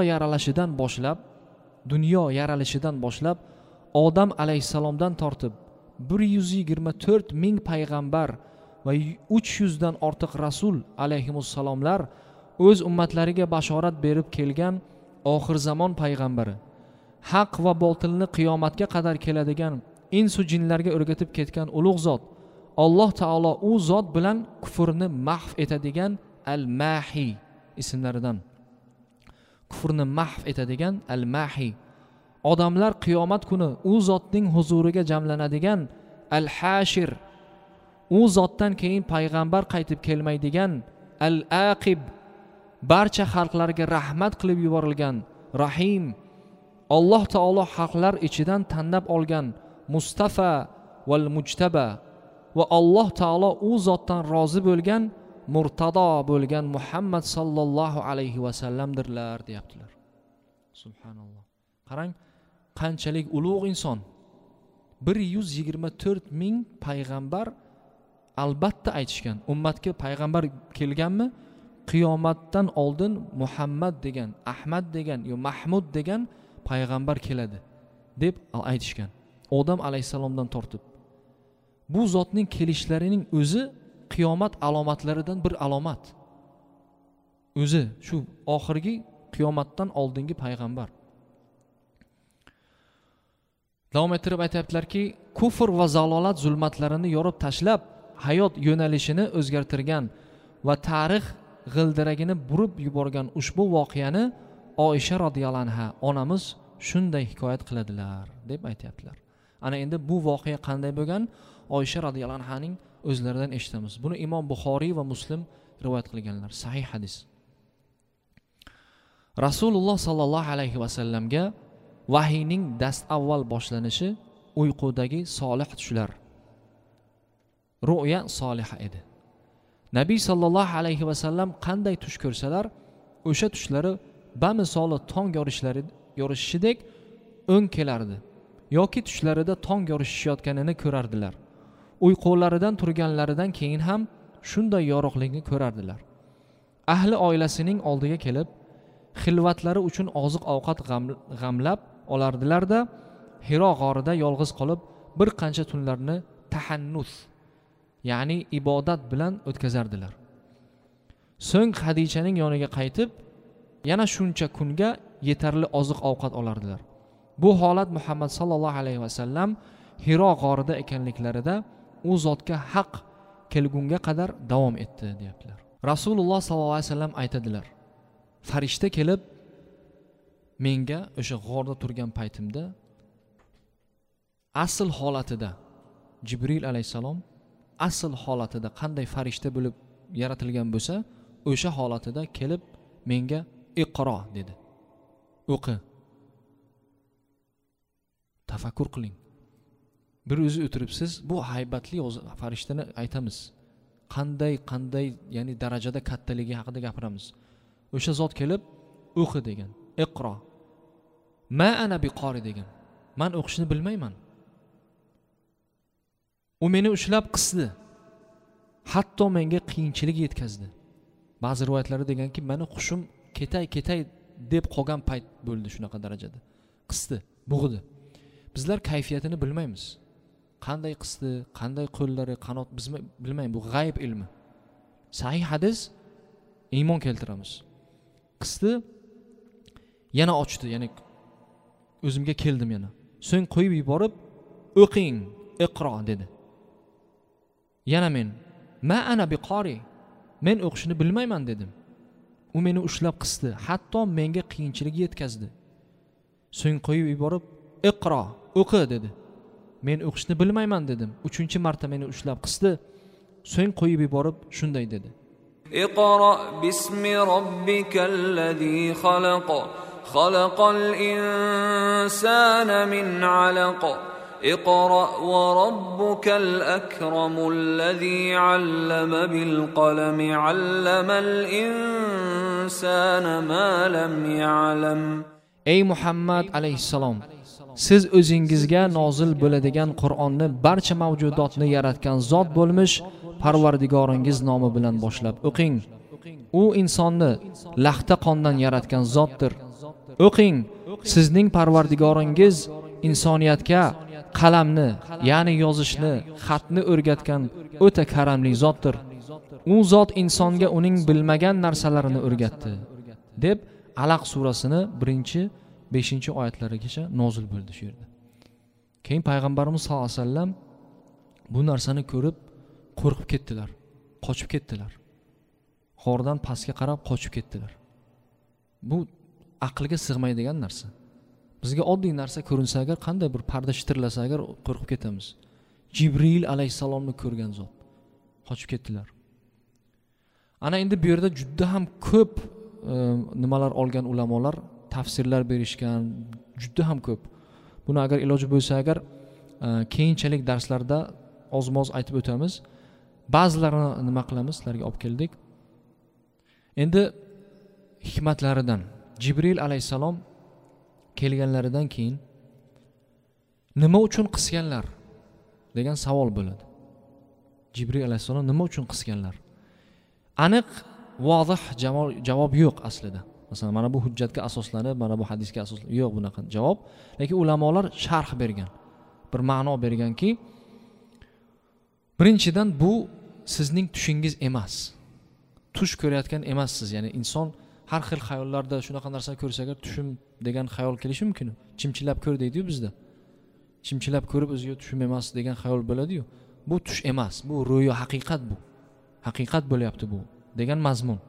yaralishidan boshlab Odam alayhisalomdan tortib 124 ming payg'ambar va 300 dan ortiq rasul alayhimussalomlar o'z ummatlariga bashorat berib kelgan oxir zamon payg'ambari, haq va botilni qiyomatga qadar keladigan insu jinlarga o'rgatib ketgan ulug' zot, Alloh taolo u zot bilan kufrni mahv etadigan Al-Mahi ismlaridan. Kufrni mahv etadigan Al-Mahi. Odamlar qiyomat kuni u zotning huzuriga jamlanadigan Al-Hashir. U zotdan keyin payg'ambar qaytib kelmaydigan Al-Aqib. Barcha xalqlarga rahmat qilib yuborilgan Rahim. Alloh taolo xalqlar ichidan tanlab olgan Mustafa val Mujtaba va Alloh taolo u zotdan rozi bo'lgan Murtado bo'lgan Muhammad sallallohu alayhi va sallamdirlar deyaptilar. Subhanalloh. Qarang, qanchalik ulug' inson. 124 ming payg'ambar albatta aytishgan. Ummatga payg'ambar kelganmi? Qiyomatdan oldin Muhammad degan, Ahmad degan yo Mahmud degan payg'ambar keladi deb aytishgan. Odam alayhisalomdan tortib. Bu zotning kelishlarining o'zi qiyomat alomatlaridan bir alomat. O'zi shu oxirgi qiyomatdan oldingi payg'ambar. Davom ettirib aytayaptilarki, kufr va zalolat zulmatlarini yorib tashlab, hayot yo'nalishini o'zgartirgan va tarix g'ildiragini burib yuborgan ushbu voqeani Oysha radhiyallohu anha onamiz shunday hikoyat qiladilar deb aytayaptilar. Ana endi bu voqea qanday bo'lgan? Oysha radhiyallohu anhaning o'zlaridan eshitamiz. Buni Imom Buxoriy va Muslim rivoyat qilganlar. Sahih hadis. Rasululloh sallallohu alayhi va sallamga vahiyning dast avval boshlanishi uyqudagi solih tushlar, ru'ya soliha edi. Nabiy sallallohu alayhi va sallam qanday tush ko'rsalar, o'sha tushlari bamisoli tong yorishishidek o'ng kelardi yoki tushlarida tong yorishishayotganini ko'rardilar. Uyqularidan turganlaridan keyin ham shunday yorug'likni ko'rardilar. Ahli oilasining oldiga kelib, xilvatlari uchun oziq-ovqat g'amlab olardilar-da, Hiro g'orida yolg'iz qolib bir qancha tunlarni tahannus, ya'ni ibodat bilan o'tkazardilar. So'ng Hadichaning yoniga qaytib, yana shuncha kunga yetarli oziq-ovqat olardilar. Bu holat Muhammad sallallohu alayhi va sallam Hiro g'orida ekanliklarida u zotga haq kelgunga qadar davom etdi, deyaptilar. Rasululloh sallallohu alayhi va sallam aytadilar: farishta kelib menga o'sha g'orda turgan paytimda asl holatida, Jibril alayhisalom asl holatida qanday farishta bo'lib yaratilgan bo'lsa, o'sha holatida kelib menga iqro dedi. O'qi. Tafakkur qiling. Bir o'zi o'tiribsiz, bu haybatli farishtani aytamiz. Qanday, ya'ni darajada kattaligi haqida gapiramiz. O'sha zot kelib o'qi degan. Iqro. Ma ana biqori degan. Men o'qishni bilmayman. U meni ushlab qisdi. Hatto menga qiyinchilik yetkazdi. Ba'zi rivoyatlarda deganki, meni xushim ketay deb qolgan payt bo'ldi, shunaqa darajada. Qisdi, bo'g'di. Bizlar kayfiyatini bilmaymiz. Qanday qisdi, qanday qo'llari, qanot biz bilmaymiz. Bu g'ayb ilmi. Sahih hadis iymon keltiramiz. Qisdi, yana ochdi, ya'ni o'zimga keldim yana. So'ng qo'yib yuborib, o'qing, iqro dedi. Yana men, ma ana biqori, men o'qishni bilmayman dedim. U meni ushlab qisdi, hatto menga qiyinchilik yetkazdi. So'ng qo'yib yuborib, iqro, o'qi dedi. Men o'qishni bilmayman dedim. 3-marta meni ushlab qisdi. So'ng qo'yib yuborib shunday dedi: Iqra bismi robbikallazi xalaq, xalaqal insana min alaq. اقرأ وربك الأكرم الذي علم بالقلم علم الإنسان ما لم يعلم. Ey Muhammad alayhissalom, siz o'zingizga nozil bo'ladigan Qur'onni barcha mavjudotni yaratgan zot bo'lmish Parvardigoringiz nomi bilan boshlab o'qing. U insonni laxta qondan yaratgan zotdir. O'qing, sizning Parvardigoringiz insoniyatga qalamni, ya'ni yozishni, xatni o'rgatgan o'ta karamli zotdir. U zot insonga uning bilmagan narsalarini o'rgatdi, deb Alaq surasini 1-5 oyatlarigacha nozil bo'ldi shu yerda. Keyin payg'ambarimiz sollallohu alayhi vasallam bu narsani ko'rib qo'rqib ketdilar, qochib ketdilar. G'ordan pastga qarab qochib ketdilar. Bu aqlga sig'maydigan narsa. Bizga oddiy narsa ko'rinsa agar, qanday bir parda shitirlasa agar qo'rqib ketamiz. Jibril alayhisalomni ko'rgan zot qochib ketdilar. Ana endi bu yerda juda ham ko'p nimalar olgan ulamolar tafsirlar berishgan, juda ham ko'p. Buni agar iloji bo'lsa agar keyinchalik darslarda oz-moz aytib o'tamiz. Ba'zilarini nima qilamiz, sizlarga olib keldik. Endi hikmatlaridan Jibril alayhisalom kelganlaridan keyin nima uchun qisganlar degan savol bo'ladi. Jibril alayhisalom nima uchun qisganlar? Aniq, vodih javob yo'q aslida. Masalan, mana bu hujjatga asoslanib, mana bu hadisga asoslanib yo'q bunaqa javob. Lekin ulamolar sharh bergan, bir ma'no berganki, birinchidan bu sizning tushingiz emas. Tush ko'rayotgan emassiz, ya'ni inson har xil xayollarda shunaqa narsa ko'rsa agar tushim degan xayol kelishi mumkin. Chimchilab ko'r deydi-yu bizda. Chimchilab ko'rib o'ziga tushim emas degan xayol bo'ladi-yu. Bu tush emas, bu ro'yo, haqiqat bu. Haqiqat bo'lyapti bu degan mazmun.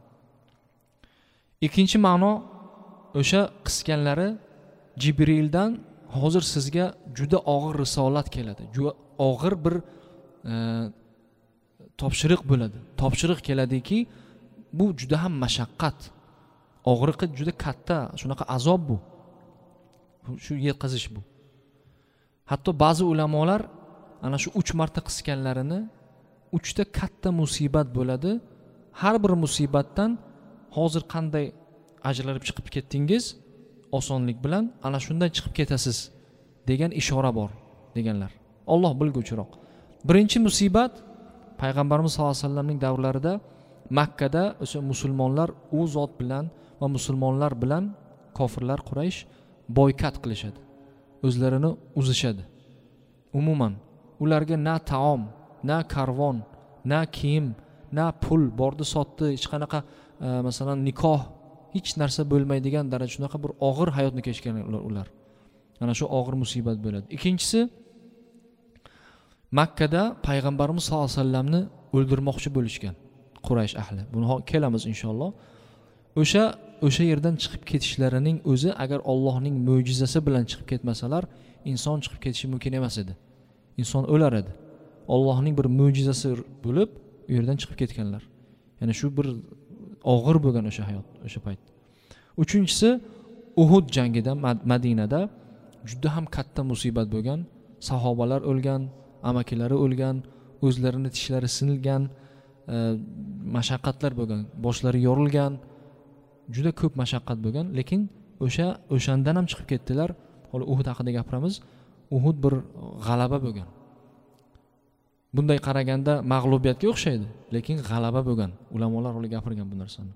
Ikkinchi ma'no, o'sha qisganlari Jibrildan hozir sizga juda og'ir risolat keladi. Juda og'ir bir topshiriq bo'ladi. Topshiriq keladiki, bu juda ham mashaqqat, og'riqi juda katta, shunaqa azob bu. Shu yetkazish bu. Hatto ba'zi ulamolar ana shu 3 marta qisganlarini 3 ta katta musibat bo'ladi. Har bir musibatdan hozir qanday ajralib chiqib ketdingiz, osonlik bilan ana shunday chiqib ketasiz degan ishora bor deganlar. Alloh bilguvchiroq. Birinchi musibat payg'ambarimiz sollallohu alayhi vasallamning davrlarida Makkada o'sha musulmonlar u zot bilan va musulmonlar bilan kofirlar Quraysh boykot qilishadi. O'zlarini uzishadi. Umuman ularga na taom, na karvon, na kiyim, na pul bordi sotdi, hech qanaqa masalan nikoh, hech narsa bo'lmaydigan darajada shunaqa bir og'ir hayotni kechganlar ular. Ana shu og'ir musibat bo'ladi. Ikkinchisi, Makkada payg'ambarimiz sollallohu alayhi vasallamni o'ldirmoqchi bo'lishgan Quraysh ahli. Buni kelamiz inshaalloh. O'sha yerdan chiqib ketishlarining o'zi agar Allohning mo'jizasi bilan chiqib ketmasalar, inson chiqib ketishi mumkin emas edi. Inson o'lar edi. Allohning bir mo'jizasi bo'lib, u yerdan chiqib ketganlar. Ya'ni shu bir og'ir bo'lgan o'sha hayot, o'sha payt. Uchinchisi, Uhud jangida Madinada juda ham katta musibat bo'lgan. Sahobalar o'lgan, amakilari o'lgan, o'zlarini tishlari sinilgan, mashaqqatlar bo'lgan, boshlari yorilgan, juda ko'p mashaqqat bo'lgan, lekin o'shandan ham chiqib ketdilar. Hali Uhud haqida gapiramiz. Uhud bir g'alaba bo'lgan. Bunday qaraganda mag'lubiyatga o'xshaydi, lekin g'alaba bo'lgan. Ulamolar hali gapirgan bu narsani.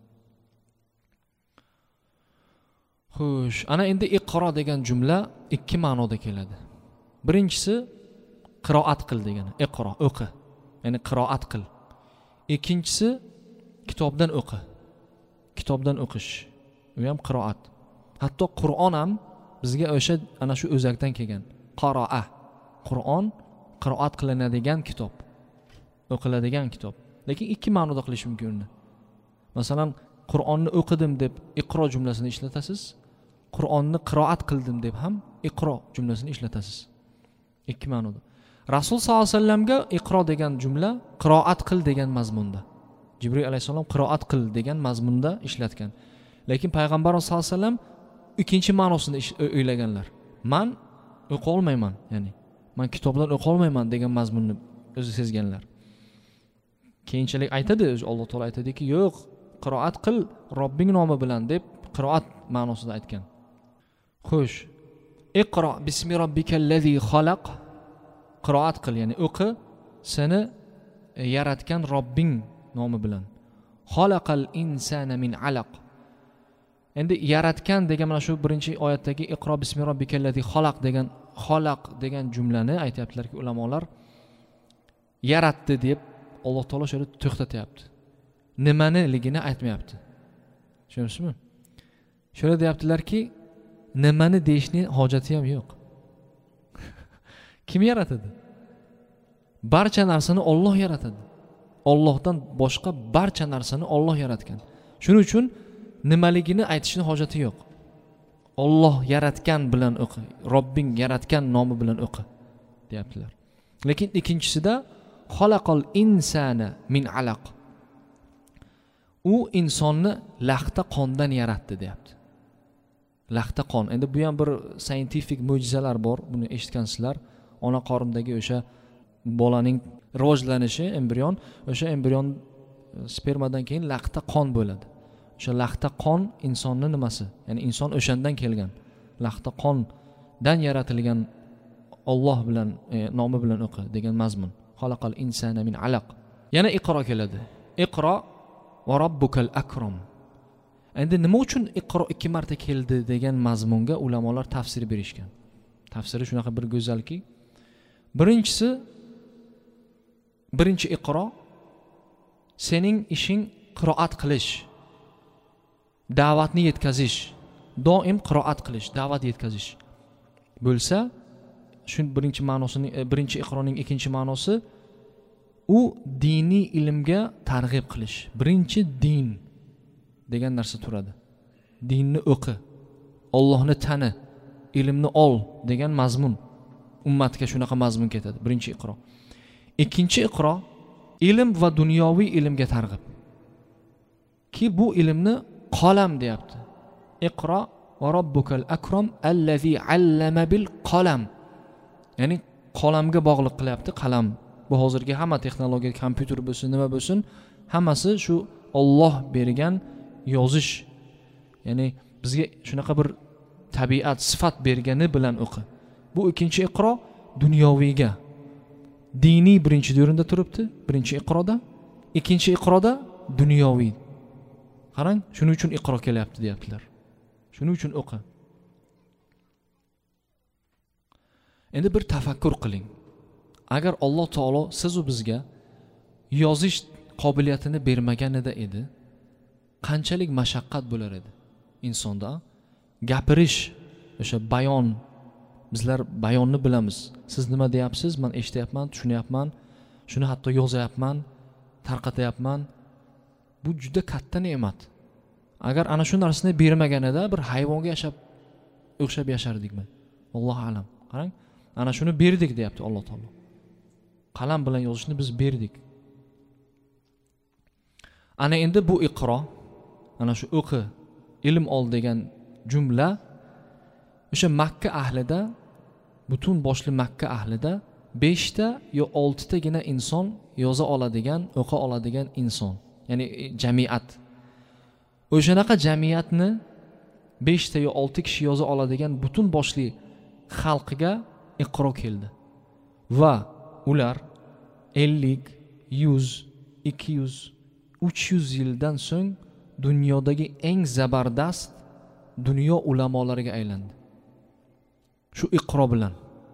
Xo'sh, ana endi iqro degan jumla ikki ma'noda keladi. Birinchisi qiroat qil degani, iqro, o'qi. Ya'ni qiroat qil. Ikkinchisi kitobdan o'qi. Kitobdan o'qish. U ham qiroat. Hatto Qur'on ham bizga o'sha ana shu o'zakdan kelgan. Qaro'a. Qur'on qiroat qilinadigan kitob. O'qiladigan kitob. Lekin ikki ma'noda qilish mumkin uni. Masalan, Qur'onni o'qidim deb iqro jumlasini ishlatasiz. Qur'onni qiroat qildim deb ham iqro jumlasini ishlatasiz. Ikki ma'noda. Rasul sollallohu alayhi vasallamga iqro degan jumla qiroat qil degan mazmunda. Jibril alayhisalom qiroat qil degan mazmunda ishlatgan. Lekin payg'ambarimiz sollallohu alayhi vasallam ikkinchi ma'nosini o'ylaganlar. Men o'qiy olmayman, ya'ni men kitobdan o'qiy olmayman degan mazmunni o'zi sezganlar. Keyinchalik aytadi, Alloh taolo aytadiki, yo'q, qiroat qil Robbing nomi bilan deb qiroat ma'nosida aytgan. Xo'sh, iqro bismi robbikallazi xalaq. Qiroat qil, ya'ni o'qi seni yaratgan Robbing nomi bilan. Xalaqal insana min alaq. Endi yaratgan degan mana shu birinchi oyatdagi iqro bismi robbikallazi xalaq degan xalaq degan jumlani aytayaptilarki ulamolar, yaratdi deb Alloh taolo shuni to'xtatyapti. Nimaniligini aytmayapti. Tushundingizmi? Shuna deyaptilarki, nimani deyishning hojati ham yo'q. Kim yaratadi? Barcha narsani Alloh yaratadi. Allohdan boshqa barcha narsani Alloh yaratgan. Shuning uchun nimaligini aytishning hojati yo'q. Alloh yaratgan bilan o'qi, Robbing yaratgan nomi bilan o'qi deyaptilar. Lekin ikkinchisida xalaqal insana min alaq. U insonni laxta qondan yaratdi deyapti. Laxta qon. Endi bu ham bir scientific mo'jizalar bor. Buni eshitgansizlar. Ona qornidagi o'sha bolaning rivojlanishi, embrion, o'sha embrion spermadan keyin laxta qon bo'ladi. O'sha laxta qon insonning nimasi? Ya'ni inson o'shandan kelgan. Laxta qondan yaratilgan Alloh bilan nomi bilan o'qi degan mazmun. Xalaqal insana min alaq. Yana iqro keladi. Iqro va robbukal akram. Endi nima uchun iqro ikki marta keldi degan mazmunga ulamolar tafsir berishgan. Tafsiri shunaqa bir go'zalki, birinchi iqro sening ishing qiroat qilish, da'vatni yetkazish, doim qiroat qilish, da'vat yetkazish bo'lsa, shu birinchi ma'nosini, birinchi iqroning ikkinchi ma'nosi u diniy ilmga targ'ib qilish. Birinchi din degan narsa turadi. Dinni o'qi, Allohni tani, ilmni ol degan mazmun ummatga shunaqa mazmun ketadi. Birinchi iqro. Ikkinchi iqro ilm va dunyoviy ilmga targ'ib. Ki bu ilmni qalam deyapti. Iqro va robbukal akram allazi allama bil qalam. Ya'ni qalamga bog'liq qilyapti. Qalam bu hozirgi hamma texnologiya, kompyuter bo'lsin, nima bo'lsin, hammasi shu Alloh bergan yozish. Ya'ni bizga shunaqa bir tabiat, sifat bergani bilan o'qi. Bu ikkinchi iqro dunyoviyga. Diniy birinchi o'rinda turibdi, birinchi iqroda. Ikkinchi iqroda dunyoviy. Qarang, shuning uchun iqro kelyapti deyaptilar. Shuning uchun o'qi. Endi bir tafakkur qiling. Agar Alloh taolo siz va bizga yozish qobiliyatini bermaganida edi, qanchalik mashaqqat bo'lar edi insonda? Gapirish, o'sha bayon, bizlar bayonni bilamiz. Siz nima deyapsiz? Men eshityapman, tushunyapman, shuni hatto yozyapman, tarqatyapman. Bu juda katta ne'mat. Agar ana shu narsani bermaganida bir hayvonga o'xshab yashardikmi? Alloh alam. Qarang, ana shuni berdik deyapti Alloh taolo. Qalam bilan yozishni biz berdik. Ana endi bu iqro, ana shu o'qi, ilm ol degan jumla o'sha Makka ahlida, butun boshli Makka ahlida 5 ta yo 6 tagina inson yoza oladigan, o'qa oladigan inson, ya'ni jamiyat. O'shanaqa jamiyatni 5 ta yo 6 kishi yoza oladigan butun boshli xalqiga iqro keldi. Va ular 50, 100, 200, 300 yildan so'ng dunyodagi eng zabardast dunyo ulamolariga aylandi. Shu iqro bilan.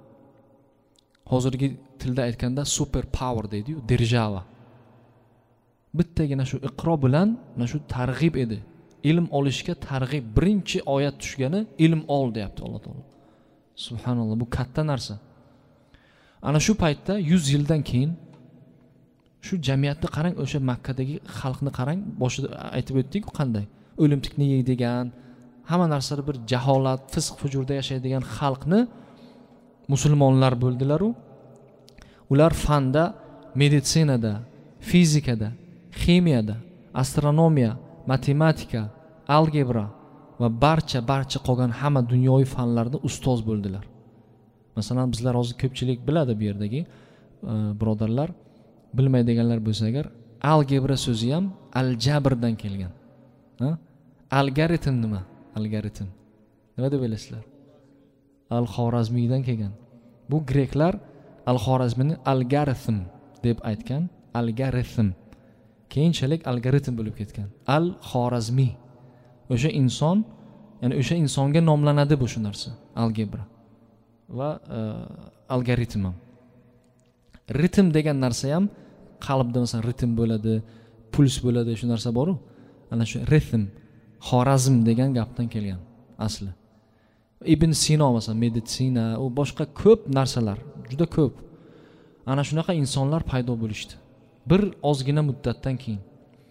Hozirgi tilda aytganda super power deydi-yu, держава. Bittagina shu iqro bilan mana shu targ'ib edi. Ilm olishga targ'ib. Birinchi oyat tushgani ilm ol deyapti Alloh taolo. Subhanalloh, bu katta narsa. Ana shu paytda 100 yildan keyin shu jamiyatni qarang, o'sha Makkadagi xalqni qarang, boshida aytib o'tdik qanday o'limtikni yeydigan, hamma narsada bir jaholat, fisq fujurda yashaydigan xalqni musulmonlar bo'ldilar. Ular fanda, meditsinada, fizikada, ximiyada, astronomiya, matematika, algebra va barcha qolgan hamma dunyoviy fanlarda ustoz bo'ldilar. Masalan, bizlar hozir ko'pchilik biladi bu yerdagi birodarlar, bilmaydiganlar bo'lsa agar, algebra so'zi ham aljabrdan kelgan. Algoritm nima? Algoritm. Nima deb bilasizlar? Al-Xorazmiydan kelgan. Bu greklar Al-Xorazmini algoritm deb aytgan, algoritm. Keyinchalik algoritm bo'lib ketgan. Al-Xorazmiy. O'sha inson, ya'ni o'sha insonga nomlanadi bu shu narsa, algebra va algoritm ham. Ritm degan narsa ham qalbda masalan ritm bo'ladi, puls bo'ladi, shu narsa bor-ku. Ana shu ritm, Xorazm degan gapdan kelgan asli. Ibn Sino masalan meditsina, u boshqa ko'p narsalar, juda ko'p. Ana shunaqa insonlar paydo bo'lishdi. Bir ozgina muddatdan keyin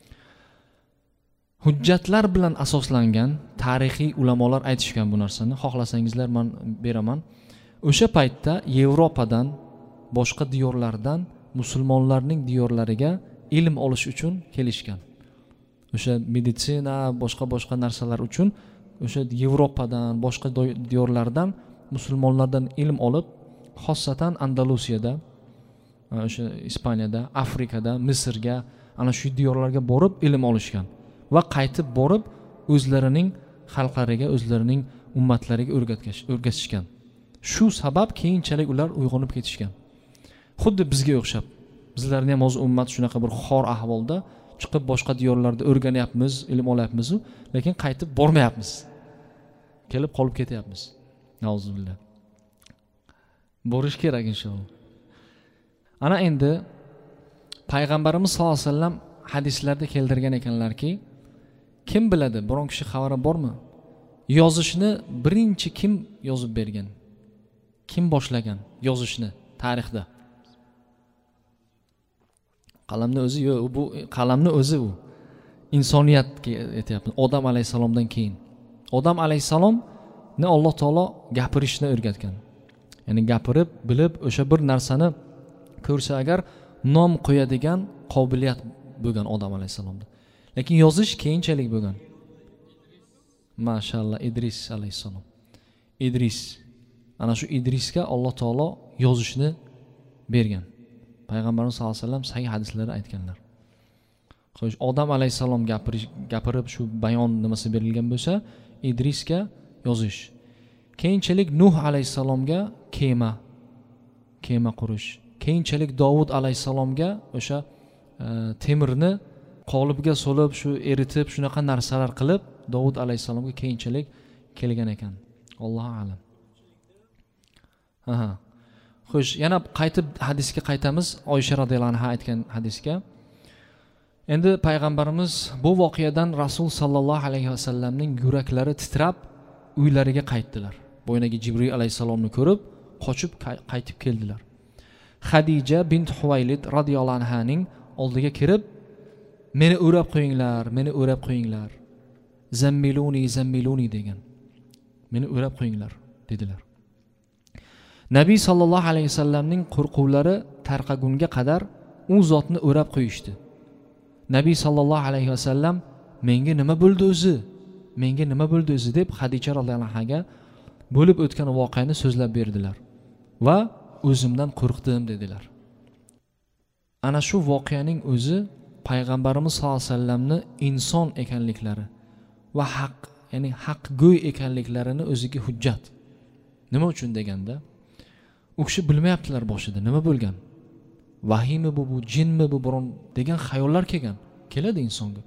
hujjatlar bilan asoslangan tarixiy ulamolar aytishgan bu narsani. Xohlasangizlar men beraman. O'sha paytda Yevropadan, boshqa diyorlardan musulmonlarning diyorlariga ilm olish uchun kelishgan. O'sha meditsina, boshqa narsalar uchun o'sha Yevropadan, boshqa diyorlardan musulmonlardan ilm olib, xossatan Andalusiyada, o'sha Ispaniyada, Afrikada, Misrga, ana shu diyorlarga borib ilm olishgan va qaytib borib o'zlarining xalqlariga, o'zlarining ummatlariga o'rgatishgan. Shu sabab keyinchalik ular uyg'onib ketishgan. Xuddi bizga o'xshab. Bizlarning ham hozir ummat shunaqa bir xor ahvolda chiqib boshqa diyorlarda o'rganyapmiz, ilm olyapmiz, lekin qaytib bormayapmiz. Kelib qolib ketyapmiz. Nauzubillah. Borish kerak inshaalloh. Ana endi payg'ambarimiz sollallohu alayhi vasallam hadislarda keltirgan ekanlarki, kim biladi, biron kishi xabari bormi? Yozishni birinchi kim yozib bergan? Kim boshlagan yozishni tarixda? Qalamni o'zi yo'q, bu qalamni o'zi u. Insoniyatga aytyapman, Odam alayhisalomdan keyin. Odam alayhisalomni Alloh taolo gapirishni o'rgatgan. Ya'ni gapirib, bilib, o'sha bir narsani ko'rsa agar nom qo'yadigan qobiliyat bo'lgan odam alayhissalomda. Lekin yozish keyinchalik bo'lgan. Mashallah, Idris alayhissalom. Idris. Ana shu Idrisga Alloh taolo yozishni bergan. Payg'ambarimiz sollallohu alayhi vasallam sahih hadislarda aytganlar. Xo'sh, Odam alayhissalom gapirib shu bayon nimasi berilgan bo'lsa, Idrisga yozish. Keyinchalik Nuh alayhissalomga kema qurish. Keyinchalik Davud alayhissalomga o'sha temirni qolipga solib, shu eritib, shunaqa narsalar qilib, Davud alayhissalomga keyinchalik kelgan ekan. Allohu a'lam. Xo'sh, yana qaytib hadisga qaytamiz. Oysha radhiyallohu anha aytgan hadisga. Endi payg'ambarimiz bu voqeadan Rasul sallallohu alayhi vasallamning yuraklari titrab uylariga qaytdilar. Bo'ynaga Jibril alayhisalomni ko'rib, qochib qaytib keldilar. Xadija bint Huvaylid radhiyallohu anhaning oldiga kirib, meni o'rab qo'yinglar. Zammiluni degan. Meni o'rab qo'yinglar dedilar. Nabiy sallallohu alayhi vasallamning qo'rquvlari tarqagunga qadar u zotni o'rab qo'yishdi. Nabiy sallallohu alayhi vasallam menga nima bo'ldi o'zi deb Xadija radhiyallohu anhaga bo'lib o'tgan voqeani so'zlab berdilar va o'zimdan qo'rqdim dedilar. Ana shu voqeaning o'zi payg'ambarimiz sollallohu alayhi vasallamni inson ekanliklari va ya'ni haqgo'y ekanliklarini o'ziga hujjat. Nima uchun deganda, u kishi bilmayaptilar boshida nima bo'lgan. Vahiymi bu jinmi bu biron degan xayollar keladi insonga.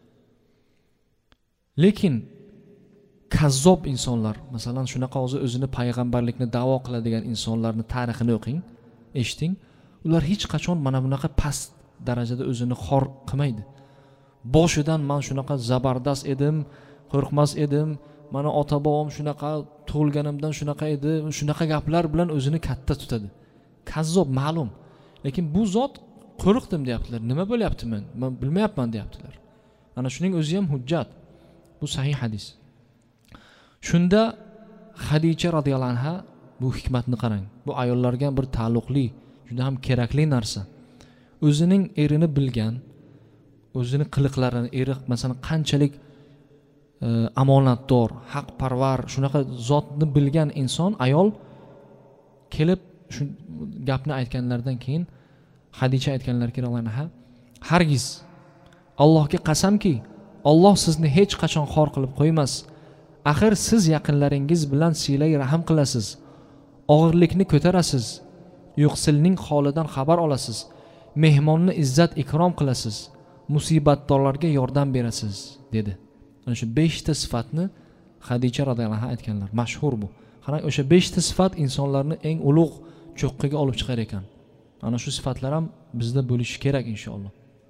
Lekin kazzob insonlar, masalan shunaqa o'zini payg'ambarlikni da'vo qiladigan insonlarni tarixini o'qing, eshiting. Ular hech qachon mana bunaqa past darajada o'zini xor qilmaydi. Boshidan men shunaqa zabardast edim, qo'rqmas edim, mana ota-bobom shunaqa, tug'ilganimdan shunaqa edi, shunaqa gaplar bilan o'zini katta tutadi. Kazzob ma'lum. Lekin bu zot qo'rqdim deyaptilar. Nima bo'lyapti men bilmayapman deyaptilar. Ana shuning o'zi ham hujjat. Bu sahih hadis. Shunda Xadija radhiyallohu anha bu hikmatni qarang. Bu ayollarga bir taalluqli, juda ham kerakli narsa. O'zining erini bilgan, o'zining qiliqlarini, eri masalan qanchalik omonatdor, haqparvar, shunaqa zotni bilgan inson, ayol kelib shu gapni aytganlardan keyin Xadija aytganlarki, hargiz Allohga qasamki, Alloh sizni hech qachon xor qilib qo'ymas. Axir siz yaqinlaringiz bilan silay rahim qilasiz, og'irlikni ko'tarasiz, yo'qsilning holidan xabar olasiz, mehmonni izzat ikrom qilasiz, musibatdorlarga yordam berasiz dedi. Ana shu 5 ta sifatni Xadija radhiyallohu anha aytganlar. Mashhur bu. Qarang, o'sha 5 ta sifat insonlarni eng ulug' cho'qqiga olib chiqar ekan. Ana shu sifatlar ham bizda bo'lishi kerak inshaalloh.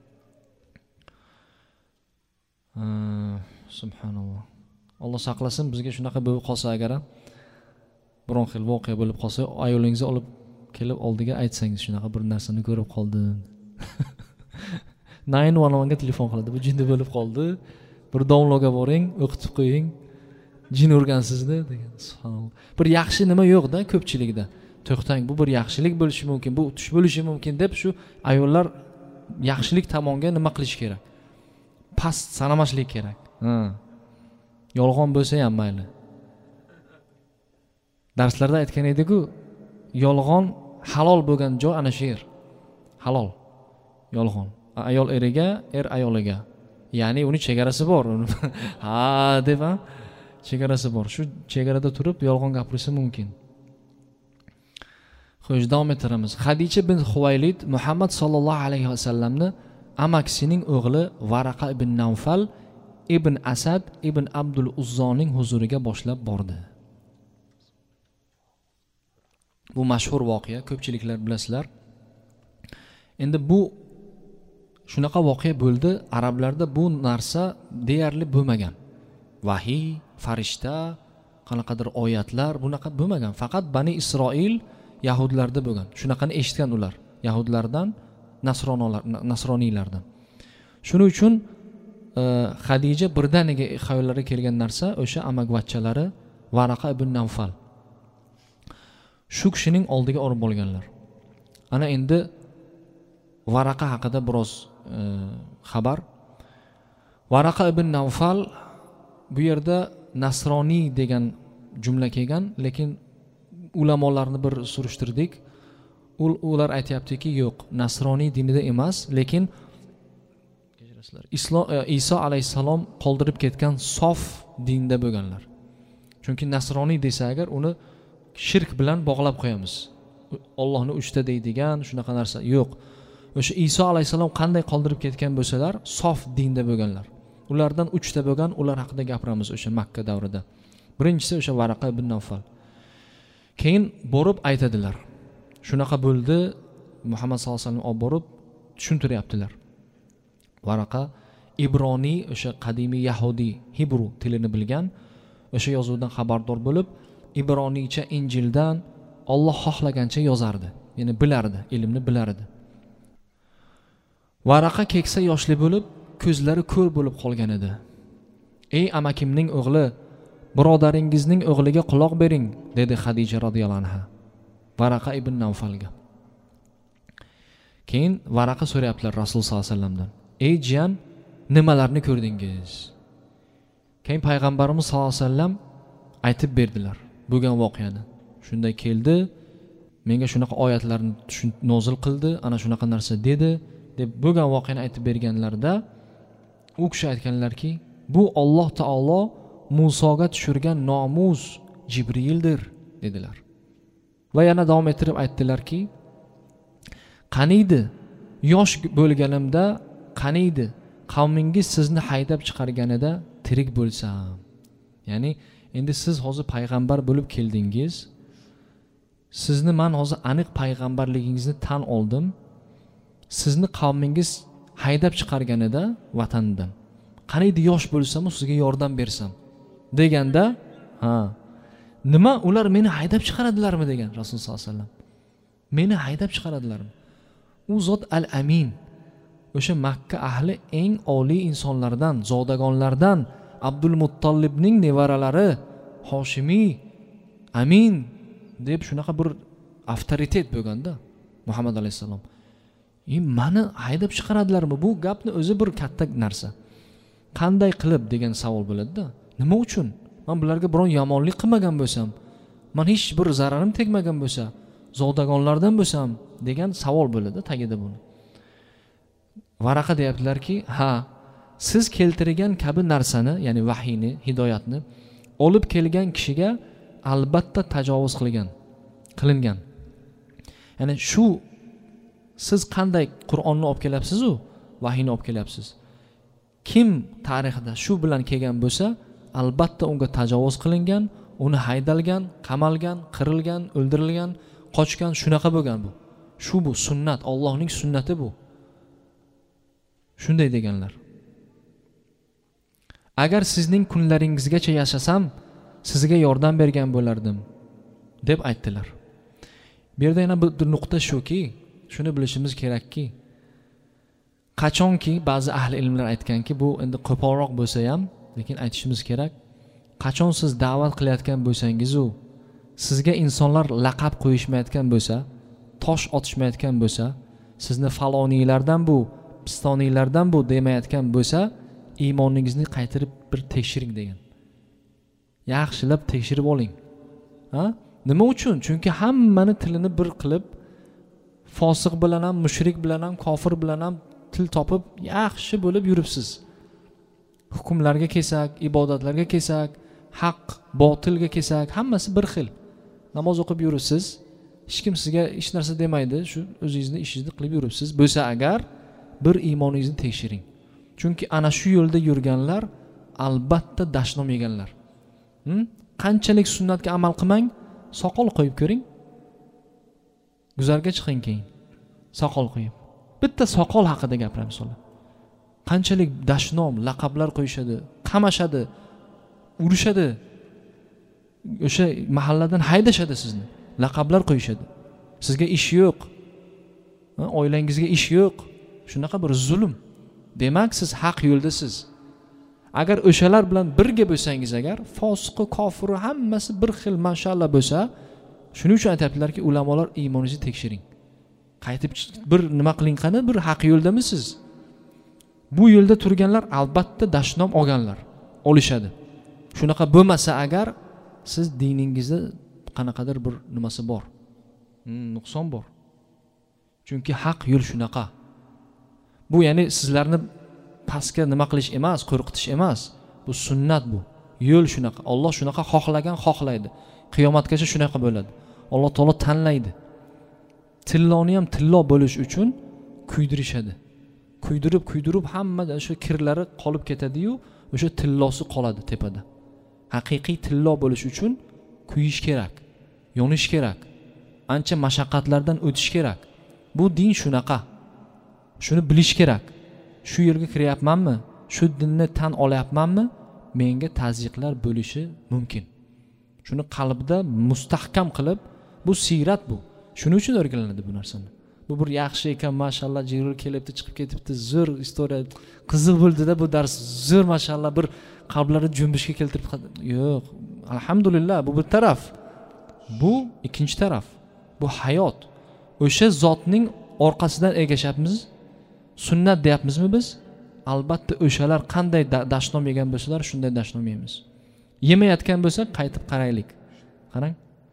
Subhanalloh. Alloh saqlasin, bizga shunaqa bo'lib qolsa agar biron xil voqea bo'lib qolsa, ayolingizni olib kelib oldiga aytsangiz, shunaqa bir narsani ko'rib qoldim. 911 ga telefon qiladi. Bu jinni bo'lib qoldi. Bir downloadga boring, o'qitib qo'ying. Jin urgan sizni degan. Subhanalloh. Bir yaxshi nima yo'q-da ko'pchilikda. To'xtang, bu bir yaxshilik bo'lishi mumkin, bu tush bo'lishi mumkin deb shu ayollar yaxshilik tomonga nima qilish kerak? Past sanamaslik kerak. Yolg'on bo'lsa ham mayli. Darslarda aytgan edik-ku, yolg'on halol bo'lgan joy ana shu yer. Halol. Yolg'on. Ayol eriga, er ayoliga. Ya'ni uni chegarasi bor. Deb ham chegarasi bor. Shu chegarada turib yolg'on gapirishi mumkin. Xo'sh, davom ettiramiz. Xadija bint Huvaylid Muhammad sallallohu alayhi vasallamni amaksining o'g'li Varaqa ibn Nawfal ibn Asad ibn Abdul Uzzoning huzuriga boshlab bordi. Bu mashhur voqea, ko'pchiliklar bilasizlar. Endi bu shunaqa voqea bo'ldi, arablarda bu narsa deyarli bo'lmagan. Vahiy, farishta, qanaqadir oyatlar bunaqa bo'lmagan. Faqat Bani Isroil yahudlarda bo'lgan. Shunaqani eshitgan ular, yahudlardan, nasroniylardan. Shuning uchun Xadija birdaniga xayollariga kelgan narsa o'sha amakvachchalari Varaqa ibn Nawfal. Shu kishining oldiga olib bo'lganlar. Ana endi Varaqa haqida biroz xabar. Varaqa ibn Nawfal, bu yerda nasroniy degan jumla kelgan, lekin ulamolarni bir surishtirdik. Ular aytayaptiki, yo'q, nasroniy dinida emas, lekin Iso alayhissalom qoldirib ketgan sof dinda bo'lganlar. Chunki nasroniy desa agar uni shirk bilan bog'lab qo'yamiz. Allohni uchta deydigan shunaqa narsa yo'q. O'sha Iso alayhissalom qanday qoldirib ketgan bo'lsalar, sof dinda bo'lganlar. Ulardan 3ta bo'lgan, ular haqida gapiramiz o'sha Makka davrida. Birinchisi o'sha Varaqa ibn Nawfal. Keyin borib aytadilar. Shunaqa bo'ldi, Muhammad sallallohu alayhi vasallam olib borib tushuntiryaptilar. Varaqa ibroniy, o'sha qadimiy yahudi, Hebru tilini bilgan, o'sha yozuvdan xabardor bo'lib, ibroniycha Injildan Alloh xohlagancha yozardi. Ya'ni bilardi, ilmni bilardi. Varaqa keksa yoshli bo'lib, ko'zlari ko'r bo'lib qolgan edi. Ey amakimning o'g'li, birodaringizning o'g'liga quloq bering, dedi Xadija radhiyallohu anha Varaqa ibn Nawfalga. Keyin Varaqa so'rayaptilar Rasul sollallohu alayhi vasallamdan. Ey jiyan, nimalarni ko'rdingiz? Keyin payg'ambarimiz sollallohu alayhi vasallam aytib berdilar bo'lgan voqeani. Shunday keldi, menga shunaqa oyatlarni nozil qildi, ana shunaqa narsa dedi deb bo'lgan voqeani aytib berganlarida u kishi aytganlarki, bu Alloh taolo Musoga tushirgan nomus Jibrildir dedilar. Va yana davom ettirib aytdilarki, qaniydi yosh bo'lganimda, qaniydi qavmingiz sizni haydab chiqarganida tirik bo'lsam. Ya'ni endi siz hozir payg'ambar bo'lib keldingiz. Sizni men hozir aniq payg'ambarligingizni tan oldim. Sizni qavmingiz haydab chiqarganida vatandan. Qaniydi yosh bo'lsam, sizga yordam bersam deganda, nima ular meni haydab chiqaradilarmi degan Rasul sollallohu alayhi vasallam. Meni haydab chiqaradilarmi? U zot al-Amin. O'sha Makka ahli eng oliy insonlardan, zodagonlardan, Abdul Muttolibning nevaralari, Hoshimiy, Amin deb shunaqa bir avtoritet bo'lganda Muhammad alayhisalom. Meni haydab chiqaradilarmi? Bu gapni o'zi bir katta narsa. Qanday qilib degan savol bo'ladi-da. Nima uchun? Men bularga biron yomonlik qilmagan bo'lsam, men hech bir zararim tegmagan bo'lsa, zodagonlardan bo'lsam degan savol bo'ladi tagida buni. Varaqa deyaptilarki, siz keltirgan kabi narsani, ya'ni vahiyni, hidoyatni olib kelgan kishiga albatta tajovuz qilingan. Ya'ni shu siz qanday Qur'onni olib kelyapsiz-u, vahiyni olib kelyapsiz. Kim tarixda shu bilan kelgan bo'lsa, albatta unga tajovuz qilingan, uni haydalgan, qamalgan, qirilgan, o'ldirilgan, qochgan, shunaqa bo'lgan bu. Bu sunnat, Allohning sunnati bu. Shunday deganlar. Agar sizning kunlaringizgacha yashasam, sizga yordam bergan bo'lardim deb aytdilar. Bu yerda yana bir nuqta shuki, shuni bilishimiz kerakki, qachonki ba'zi ahli ilmlar aytganki, bu endi qo'polroq bo'lsa ham, lekin aytishimiz kerak. Qachon siz da'vat qilayotgan bo'lsangiz-u, sizga insonlar laqab qo'yishmayotgan bo'lsa, tosh otishmayotgan bo'lsa, sizni faloniylardan bu, pistoniylardan bu demayotgan bo'lsa, iymoningizni qaytirib bir tekshiring degan. Yaxshilab tekshirib oling. Nima uchun? Chunki hammani tilini bir qilib, fosiq bilan ham, mushrik bilan ham, kofir bilan ham til topib yaxshi bo'lib yuribsiz. Hukmlarga kelsak, ibodatlarga kelsak, haq, botilga kelsak, hammasi bir xil. Namoz o'qib yuribsiz, hech kim sizga hech narsa demaydi, shu o'zingizni ishingizni qilib yuribsiz. Bo'lsa agar bir iymoningizni tekshiring. Chunki ana shu yo'lda yurganlar albatta dashnom yeganlar. Qanchalik sunnatga amal qilmang, soqol qo'yib ko'ring. Guzarga chiqing keyin. Soqol qo'yib. Bitta soqol haqida gapiramiz hozir. Qanchalik dashnom, laqablar qo'yishadi, qamashadi, urishadi. O'sha mahalladan haydashadi sizni. Laqablar qo'yishadi. Sizga ish yo'q. Oilangizga ish yo'q. Shunaqa bir zulm. Demak, siz haq yo'ldasiz. Agar o'shalar bilan birga bo'lsangiz, agar fosiqi, kofiri hammasi bir xil mashallah bo'lsa, shuning uchun aytibdilarki, ulamolar iymoningizni tekshiring. qaytib bir nima qiling, qani bir haq yo'ldamisiz? Bu yo'lda turganlar albatta dashnom olganlar, olishadi. Shunaqa bo'lmasa agar siz diningizda qanaqadir bir nimasi bor, nuqson bor. Chunki haq yo'l shunaqa. Bu ya'ni sizlarni pastga nima qilish emas, qo'rqitish emas. Bu sunnat bu. Yo'l shunaqa. Alloh shunaqa xohlagan, xohlaydi. Qiyomatgacha shunaqa bo'ladi. Alloh taolo tanlaydi. Tilloni ham tillo bo'lish uchun kuydirishadi. Kuydirib hammada o'sha kirlari qolib ketadi-yu, o'sha tillosi qoladi tepada. Haqiqiy tillo bo'lish uchun kuyish kerak, yonish kerak, ancha mashaqqatlardan o'tish kerak. Bu din shunaqa. Shuni bilish kerak. Shu yerga kiryapmanmi? Shu dinni tan olyapmanmi? Menga tazyiqlar bo'lishi mumkin. Shuni qalbda mustahkam qilib, bu siyrat bu. Shuning uchun o'rganiladi bu narsani. Bu bir yaxshi ekan, mashallah, Jibril kelibdi, chiqib ketibdi, zo'r istoriya, qiziq bo'ldi-da bu dars, zo'r mashallah, bir qalblarni junbishga keltirib. Yo'q, alhamdulillah, bu bir taraf. Bu ikkinchi taraf. Bu hayot. O'sha zotning orqasidan ergashyapmiz. Sunnat deyapmizmi biz? Albatta o'shalar qanday dashnom yegan bo'lsalar, shunday dashnom yeymiz. Yemayotgan bo'lsa, qaytib qaraylik. Qarang.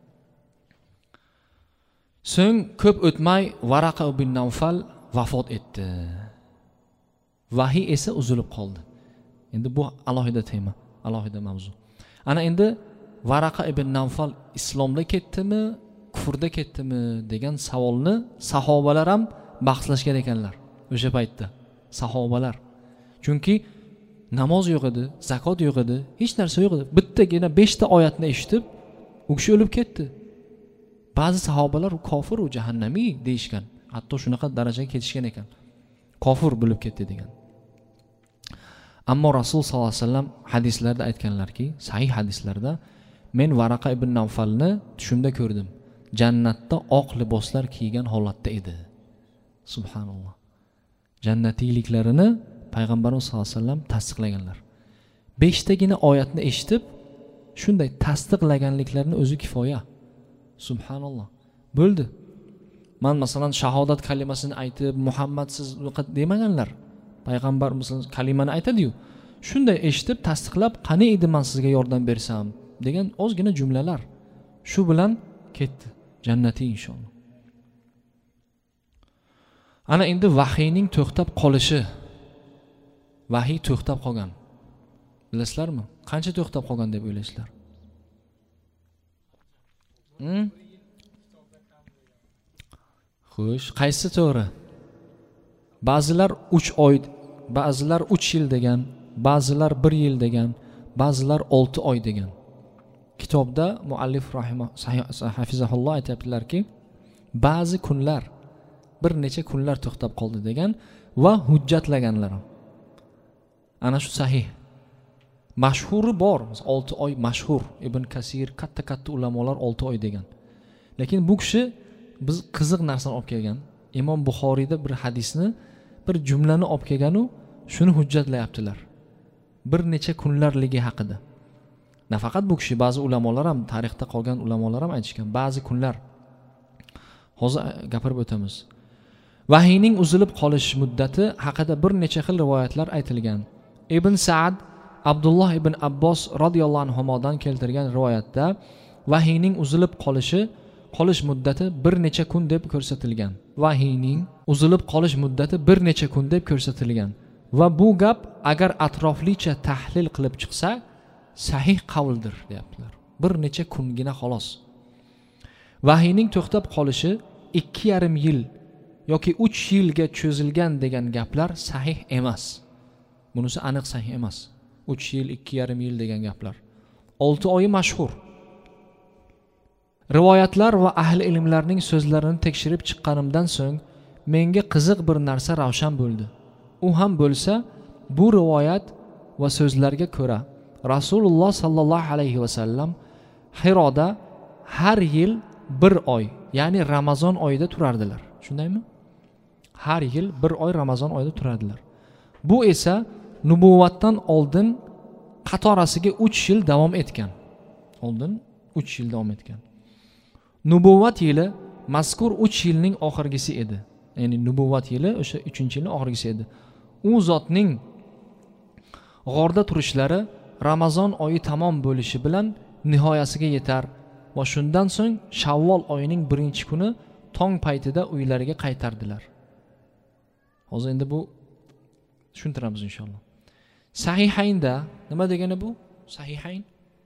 So'ng ko'p o'tmay Varaqa ibn Nawfal vafot etdi. Vahiy esa uzilib qoldi. Endi bu alohida tema, alohida mavzu. Ana endi Varaqa ibn Nawfal islomda ketdimi, kufrda ketdimi degan savolni sahobalar ham bahslashgan ekanlar o'sha paytda. Sahobalar. Chunki namoz yo'q edi, zakot yo'q edi, hech narsa yo'q edi. Bittagina 5 ta oyatni eshitib, u kishi o'lib ketdi. Ba'zi sahobalar u kofir, u jahannamiy deyishgan. Hatto shunaqa darajaga ketishgan ekan. Kofir bo'lib ketdi degan. Ammo Rasul sollallohu alayhi vasallam hadislarda aytganlarki, sahih hadislarda, men Varaqa ibn Nawfalni tushimda ko'rdim. Jannatda oq liboslar kiygan holatda edi. Subhanalloh. Jannatiyliklarini Payg'ambarimiz sollallohu alayhi vasallam tasdiqlaganlar. 5 tagina oyatni eshitib, shunday tasdiqlaganliklarini o'zi kifoya. Subhanalloh. Bo'ldi. Men masalan shahodat kalimasini aytib, Muhammadsiz demaganlar. Payg'ambarimiz kalimani aytadi-yu. Shunday eshitib, tasdiqlab, qani edi men sizga yordam bersam degan ozgina jumlalar. Shu bilan ketdi. Jannatiy inshaalloh. Ana endi vahiyning to'xtab qolishi. Vahiy to'xtab qolgan. Bilasizlarmi? Qancha to'xtab qolgan deb o'ylaysizlar? Xo'sh, qaysi to'g'ri? Ba'zilar 3 oy, ba'zilar 3 yil degan, ba'zilar 1 yil degan, ba'zilar 6 oy degan. Kitobda muallif hafizahulloh aytibdilarki, ba'zi kunlar, bir necha kunlar to'xtab qoldi degan va hujjatlaganlar. Ana shu sahih. Mashhuri bor, 6 oy mashhur. Ibn Kasir, katta ulamolar 6 oy degan. Lekin bu kishi biz qiziq narsani olib kelgan. Imom Buxoriyda bir hadisni, bir jumlani olib kelgan u shuni hujjatlayaptilar. Bir necha kunlarligi haqida. Nafaqat bu kishi, ba'zi ulamolar ham, tarixda qolgan ulamolar ham aytishgan, ba'zi kunlar. Hozir gapirib o'tamiz. Vahiyning uzilib qolish muddati haqida bir necha xil rivoyatlar aytilgan. Ibn Sa'd Abdulloh ibn Abbos radhiyallohu anhudan keltirgan rivoyatda vahiyning uzilib qolish muddati bir necha kun deb ko'rsatilgan. Vahiyning uzilib qolish muddati bir necha kun deb ko'rsatilgan. Va bu gap agar atroflicha tahlil qilib chiqsa, sahih qavldir deyaptilar. Bir necha kungina xolos. Vahiyning to'xtab qolishi 2,5 yil yoki 3 yilga cho'zilgan degan gaplar sahih emas. Bunisi aniq sahih emas. 3 yil, 2,5 yil degan gaplar. 6 oyi mashhur. Rivoyatlar va ahli ilmlarning so'zlarini tekshirib chiqqanimdan so'ng menga qiziq bir narsa ravshan bo'ldi. U ham bo'lsa, bu rivoyat va so'zlarga ko'ra Rasululloh sallallohu alayhi va sallam Hiroda har yil 1 oy, ya'ni Ramazon oyida turardilar. Shundaymi? Har yil 1 oy Ramazon oyida turardilar. Bu esa nubuvatdan oldin qatorasiga 3 yil davom etgan. Oldin 3 yil davom etgan. Nubuvat yili mazkur 3 yilning oxirgisi edi. Ya'ni nubuvvat yili o'sha 3-yilning oxirgisi edi. U zotning g'orda turishlari Ramazon oyi tamom bo'lishi bilan nihoyasiga yetar va shundan so'ng Shavvol oyining 1-kuni tong paytida uylariga qaytardilar. Hozir endi bu tushuntiramiz inshaalloh. Sahihaynda nima degani bu? Sahihayn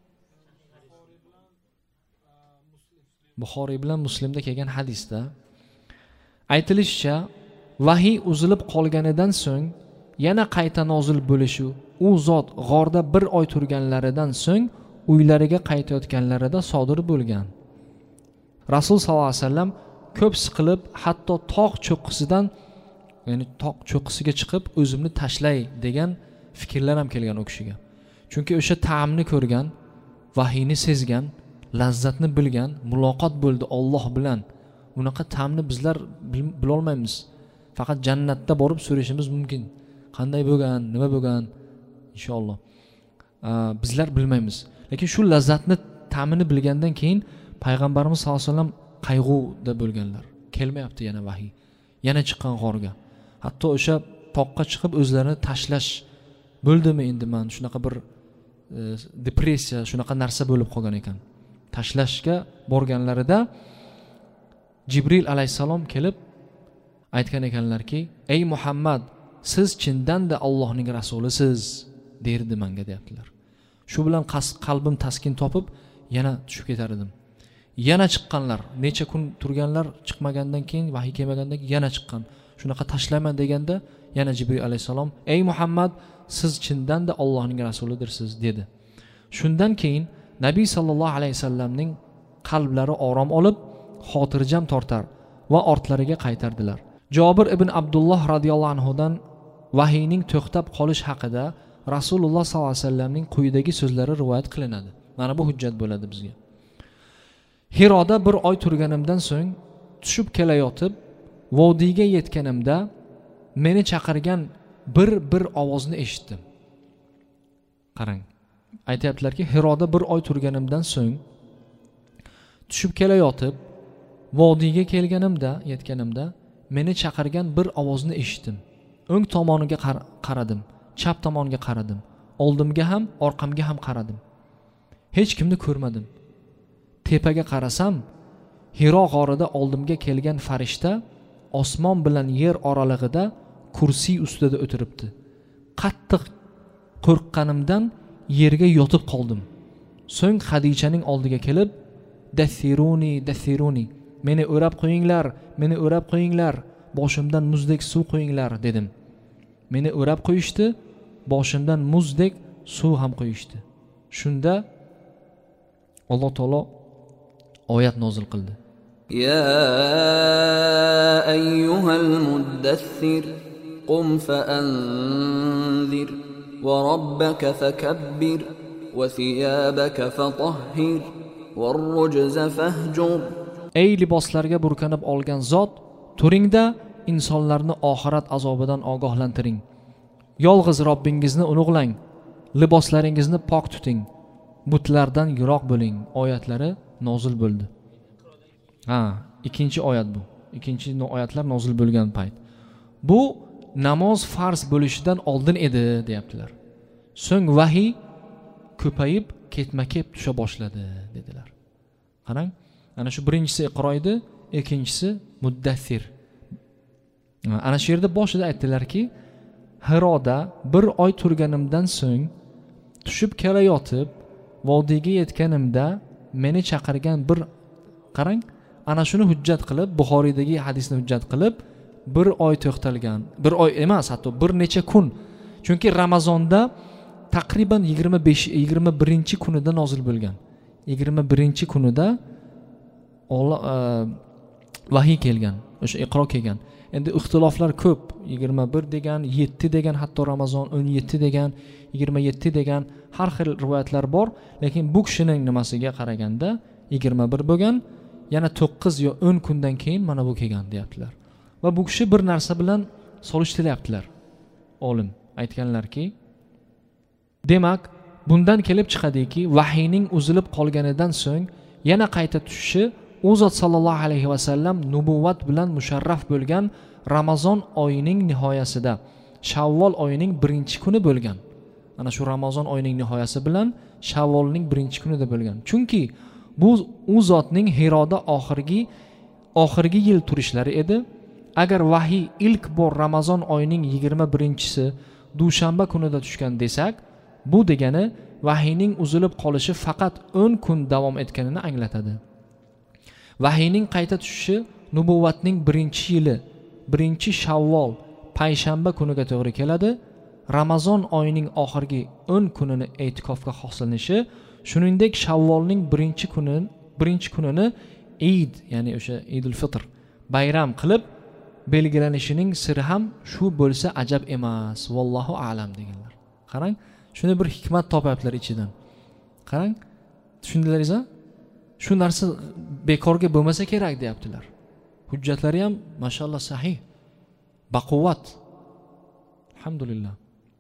Buxoriy bilan Muslimda kelgan hadisda aytilishicha, vahiy uzilib qolganidan so'ng yana qayta nozil bo'lishi, u zot g'orda 1 oy turganlaridan so'ng uylariga qaytayotganlarida sodir bo'lgan. Rasul sallallohu alayhi vasallam ko'p siqilib, hatto tog' cho'qqisidan, ya'ni tog' cho'qqisiga chiqib o'zimni tashlay degan fikrlar ham kelgan o kishiga. Chunki o'sha ta'amni ko'rgan, vahiyni sezgan, lazzatni bilgan, muloqot bo'ldi Alloh bilan. Unaqa ta'amni bizlar bila olmaymiz. Faqat jannatda borib so'rashimiz mumkin. Qanday bo'lgan, nima bo'lgan inshaalloh. Bizlar bilmaymiz. Lekin shu lazzatni, ta'amini bilgandan keyin payg'ambarimiz sollallohu alayhi vasallam qayg'uda bo'lganlar. Kelmayapti yana vahiy. Yana chiqqan g'orga. Hatto o'sha toqqa chiqib o'zlarini tashlash bo'ldimi endi men shunaqa bir depressiya, shunaqa narsa bo'lib qolgan ekan. Tashlashga borganlarida Jibril alayhisalom kelib aytgan ekanlarki, "Ey Muhammad, siz chindan-da Allohning rasulisiz", derdi menga deyaptilar. Shu bilan qalbim taskin topib, yana tushib ketar edim. Yana chiqqanlar, necha kun turganlar, chiqmagandan keyin, vahiy kelmagandan keyin yana chiqqan. Shunaqa tashlayman deganda yana Jibril alayhisalom, "Ey Muhammad, siz chindan-da Allohning rasulidirsiz", dedi. Shundan keyin Nabiy sallallohu alayhi vasallamning qalblari orom olib, xotirjam tortar va ortlariga qaytardilar. Jobir ibn Abdulloh radhiyallohu anhu dan vahiyning to'xtab qolish haqida Rasululloh sallallohu alayhi vasallamning quyidagi so'zlari rivoyat qilinadi. Mana bu hujjat bo'ladi bizga. Hiroda 1 oy turganimdan so'ng tushib kelayotib, vodiyga yetganimda meni chaqirgan bir ovozni eshitdim. Qarang. Aytayaptilarki, Hiroda 1 oy turganimdan so'ng tushib kelayotib, vodiyga yetganimda meni chaqirgan bir ovozni eshitdim. O'ng tomoniga qaradim, chap tomoniga qaradim, oldimga ham, orqamga ham qaradim. Hech kimni ko'rmadim. Tepaga qarasam, Hiro g'orida oldimga kelgan farishta osmon bilan yer oralig'ida kursiy ustida o'tiribdi. Qattiq qo'rqqanimdan yerga yotib qoldim. So'ng Xadichaning oldiga kelib, "Dathiruni, meni o'rab qo'yinglar, boshimdan muzdek suv qo'yinglar", dedim. Meni o'rab qo'yishdi, boshimdan muzdek suv ham qo'yishdi. Shunda Alloh taolo oyat nozil qildi. Ya ayyuhal muddaththir qum fa'anzir va robbaka fakabbir va thiyabaka fatahhir va rujza fahjur. Ey liboslarga burkanib olgan zot, turingda insonlarni oxirat azobidan ogohlantiring. Yolg'iz Robbingizni ulug'lang, liboslaringizni pok tuting, butlardan yiroq bo'ling. Oyatlari nozil bo'ldi. Ikkinchi oyat bu. Ikkinchi oyatlar nozil bo'lgan payt. Bu namoz farz bo'lishidan oldin edi, deyaptilar. So'ng vahiy ko'payib, ketma-ket tusha boshladi, dedilar. Qarang, ana shu birinchisi Iqro edi, ikkinchisi Muddathir. Ana shu yerda boshida aytdilarki, Hiroda 1 oy turganimdan so'ng tushib kelayotib, vodiyga yetganimda meni chaqirgan qarang, ana shuni hujjat qilib, Buxoriydagi hadisni hujjat qilib, 1 oy to'xtalgan. 1 oy emas, hatto bir necha kun. Chunki Ramazonda taqriban 21-kunida nozil bo'lgan. 21-kunida vahiy kelgan, o'sha Iqro kelgan. Endi ixtiloflar ko'p. 21 degan, 7 degan, hatto Ramazon 17 degan, 27 degan har xil rivoyatlar bor, lekin bu kishining nimasiga qaraganda 21 bo'lgan, yana 9 yo 10 kundan keyin mana bu kelgan deyaptilar. Va bu kishi bir narsa bilan solishtiryaptilar. Olim aytganlarki, demak, bundan kelib chiqadiki, vahiyning uzilib qolganidan so'ng yana qayta tushishi u zot sallallohu alayhi vasallam nubuvvat bilan musharraf bo'lgan Ramazon oyining nihoyasida, Shavvol oyining 1-kuni bo'lgan. Ana shu Ramazon oyining nihoyasi bilan Shavvolning 1-kunida bo'lgan. Chunki bu u zotning Hiroda oxirgi yil turishlari edi. Agar vahiy ilk bor Ramazon oyining 21-si dushanba kunida tushgan desak, bu degani vahiyning uzilib qolishi faqat 10 kun davom etganini anglatadi. Vahiyning qayta tushishi nubuvvatning 1-yili 1-Shavvol payshanba kuniga to'g'ri keladi. Ramazon oyining oxirgi 10 kunini e'tikofga hosilnishi, shuningdek Shavvolning 1-kunini Eid, ya'ni o'sha Eidul Fitr bayram qilib belgilanishining siri ham shu bo'lsa ajab emas. Vallohu a'lam deganlar. Qarang, shuni bir hikmat topyaptilar ichidan. Qarang, tushundilaringizmi? Shu narsa bekorga bo'lmasa kerak deyaptilar. Hujjatlari ham mashallah sahih. Baquvvat. Alhamdulillah.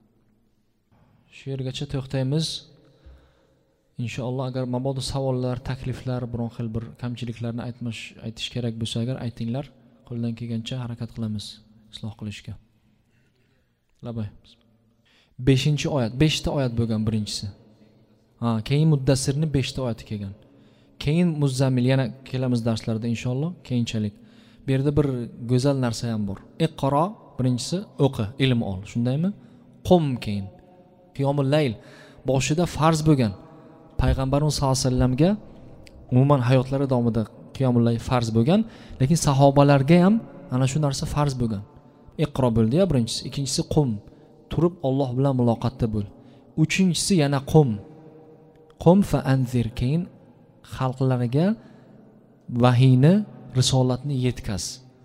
Shu yergacha to'xtaymiz. Inshaalloh agar mabodo savollar, takliflar, biron xil bir kamchiliklarni aytish kerak bo'lsa agar aytinglar. Qo'ldan kelgancha harakat qilamiz isloh qilishga. Labay. 5-oyat, 5 ta oyat bo'lgan birinchisi. Keyin Muddassirning 5 ta oyati kelgan. Keyin Muzammil, yana kelamiz darslarda inshaalloh, keyinchalik. Bu yerda bir go'zal narsa ham bor. Iqro birinchisi o'qi, ilm ol, shundaymi? Qum keyin. Qiyomul layl boshida farz bo'lgan. Payg'ambarimiz sollallohu alayhi vasallamga umuman hayotlari davomida qiyomul layl farz bo'lgan, lekin sahobalarga ham ana shu narsa farz bo'lgan. Iqro bo'ldi-ya birinchisi, ikkinchisi qum, turib Alloh bilan muloqotda bo'l. Uchinchisi yana qum. Qum fa anzir, keyin xalqlariga vahiyni, risolatni yetkaz.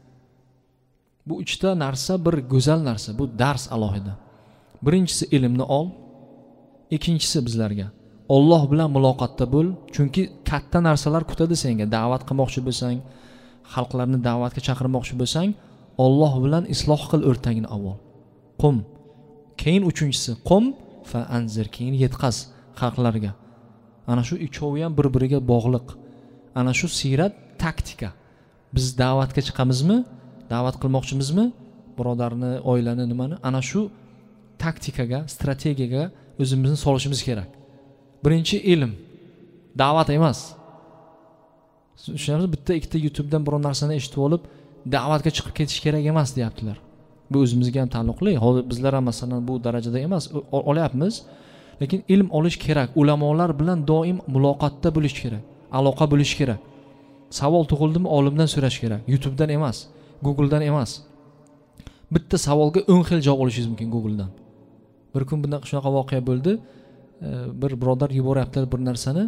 Bu 3 ta narsa bir go'zal narsa, bu dars alohida. Birinchisi ilmni ol, ikkinchisi bizlarga Alloh bilan muloqotda bo'l, chunki katta narsalar kutadi senga. Da'vat qilmoqchi bo'lsang, xalqlarni da'vatga chaqirmoqchi bo'lsang, Alloh bilan isloh qil o'rtangni avval. Qum. Keyin uchinchisi qum fa anzir, keyin yetkaz xalqlarga. Ana shu uchovi ham bir-biriga bog'liq. Ana shu siyrat, taktika. Biz da'vatga chiqamizmi? Da'vat qilmoqchimizmi? Birodarni, oilani, nimani? Ana shu taktikaga, strategiyaga o'zimizni solishimiz kerak. Birinchi ilm, da'vat emas. Tushunamizmi? Bitta ikkita YouTube'dan biron narsani eshitib olib, da'vatga chiqib ketish kerak emas deyaptilar. Bu o'zimizga ham taalluqli. Hozir bizlar ham masalan bu darajada emas, olyapmiz. Lekin ilm olish kerak. Ulamolar bilan doim muloqotda bo'lish kerak. Aloqa bo'lish kerak. Savol tug'ildimi, olimdan so'rash kerak. YouTube'dan emas, Google'dan emas. Bitta savolga 10 xil javob olishingiz mumkin Google'dan. Bir kun bunday shunaqa voqea bo'ldi. Bir birodar yuboryaptilar bir narsani,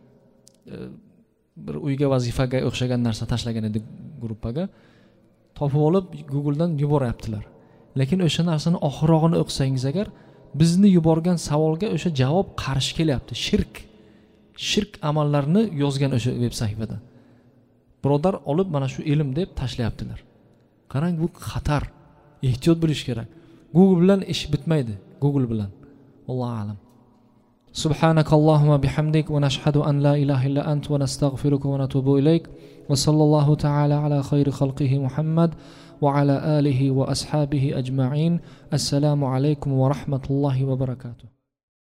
bir uyga vazifaga o'xshagan narsa tashlagan edi gruppaga. Topib olib Google'dan yuboryaptilar. Lekin o'sha narsani oxirog'ini o'qisangiz agar, bizni yuborgan savolga o'sha javob qarshi kelyapti. Shirk amallarni yozgan o'sha veb sahifada. Birodar olib mana shu ilm deb tashlayaptilar. Qarang, bu xatar. Ehtiyot bo'lish kerak. Google bilan ish bitmaydi. Google bilan. Allohu a'lam. Subhanakallahumma bihamdik wa nashhadu an la ilaha illa ant wa nastaghfiruka wa natubu ilayk wa sallallahu ta'ala ala khayri khalqihi Muhammad wa ala alihi wa ashabihi ajma'in. Assalamu alaykum wa rahmatullahi wa barakatuh.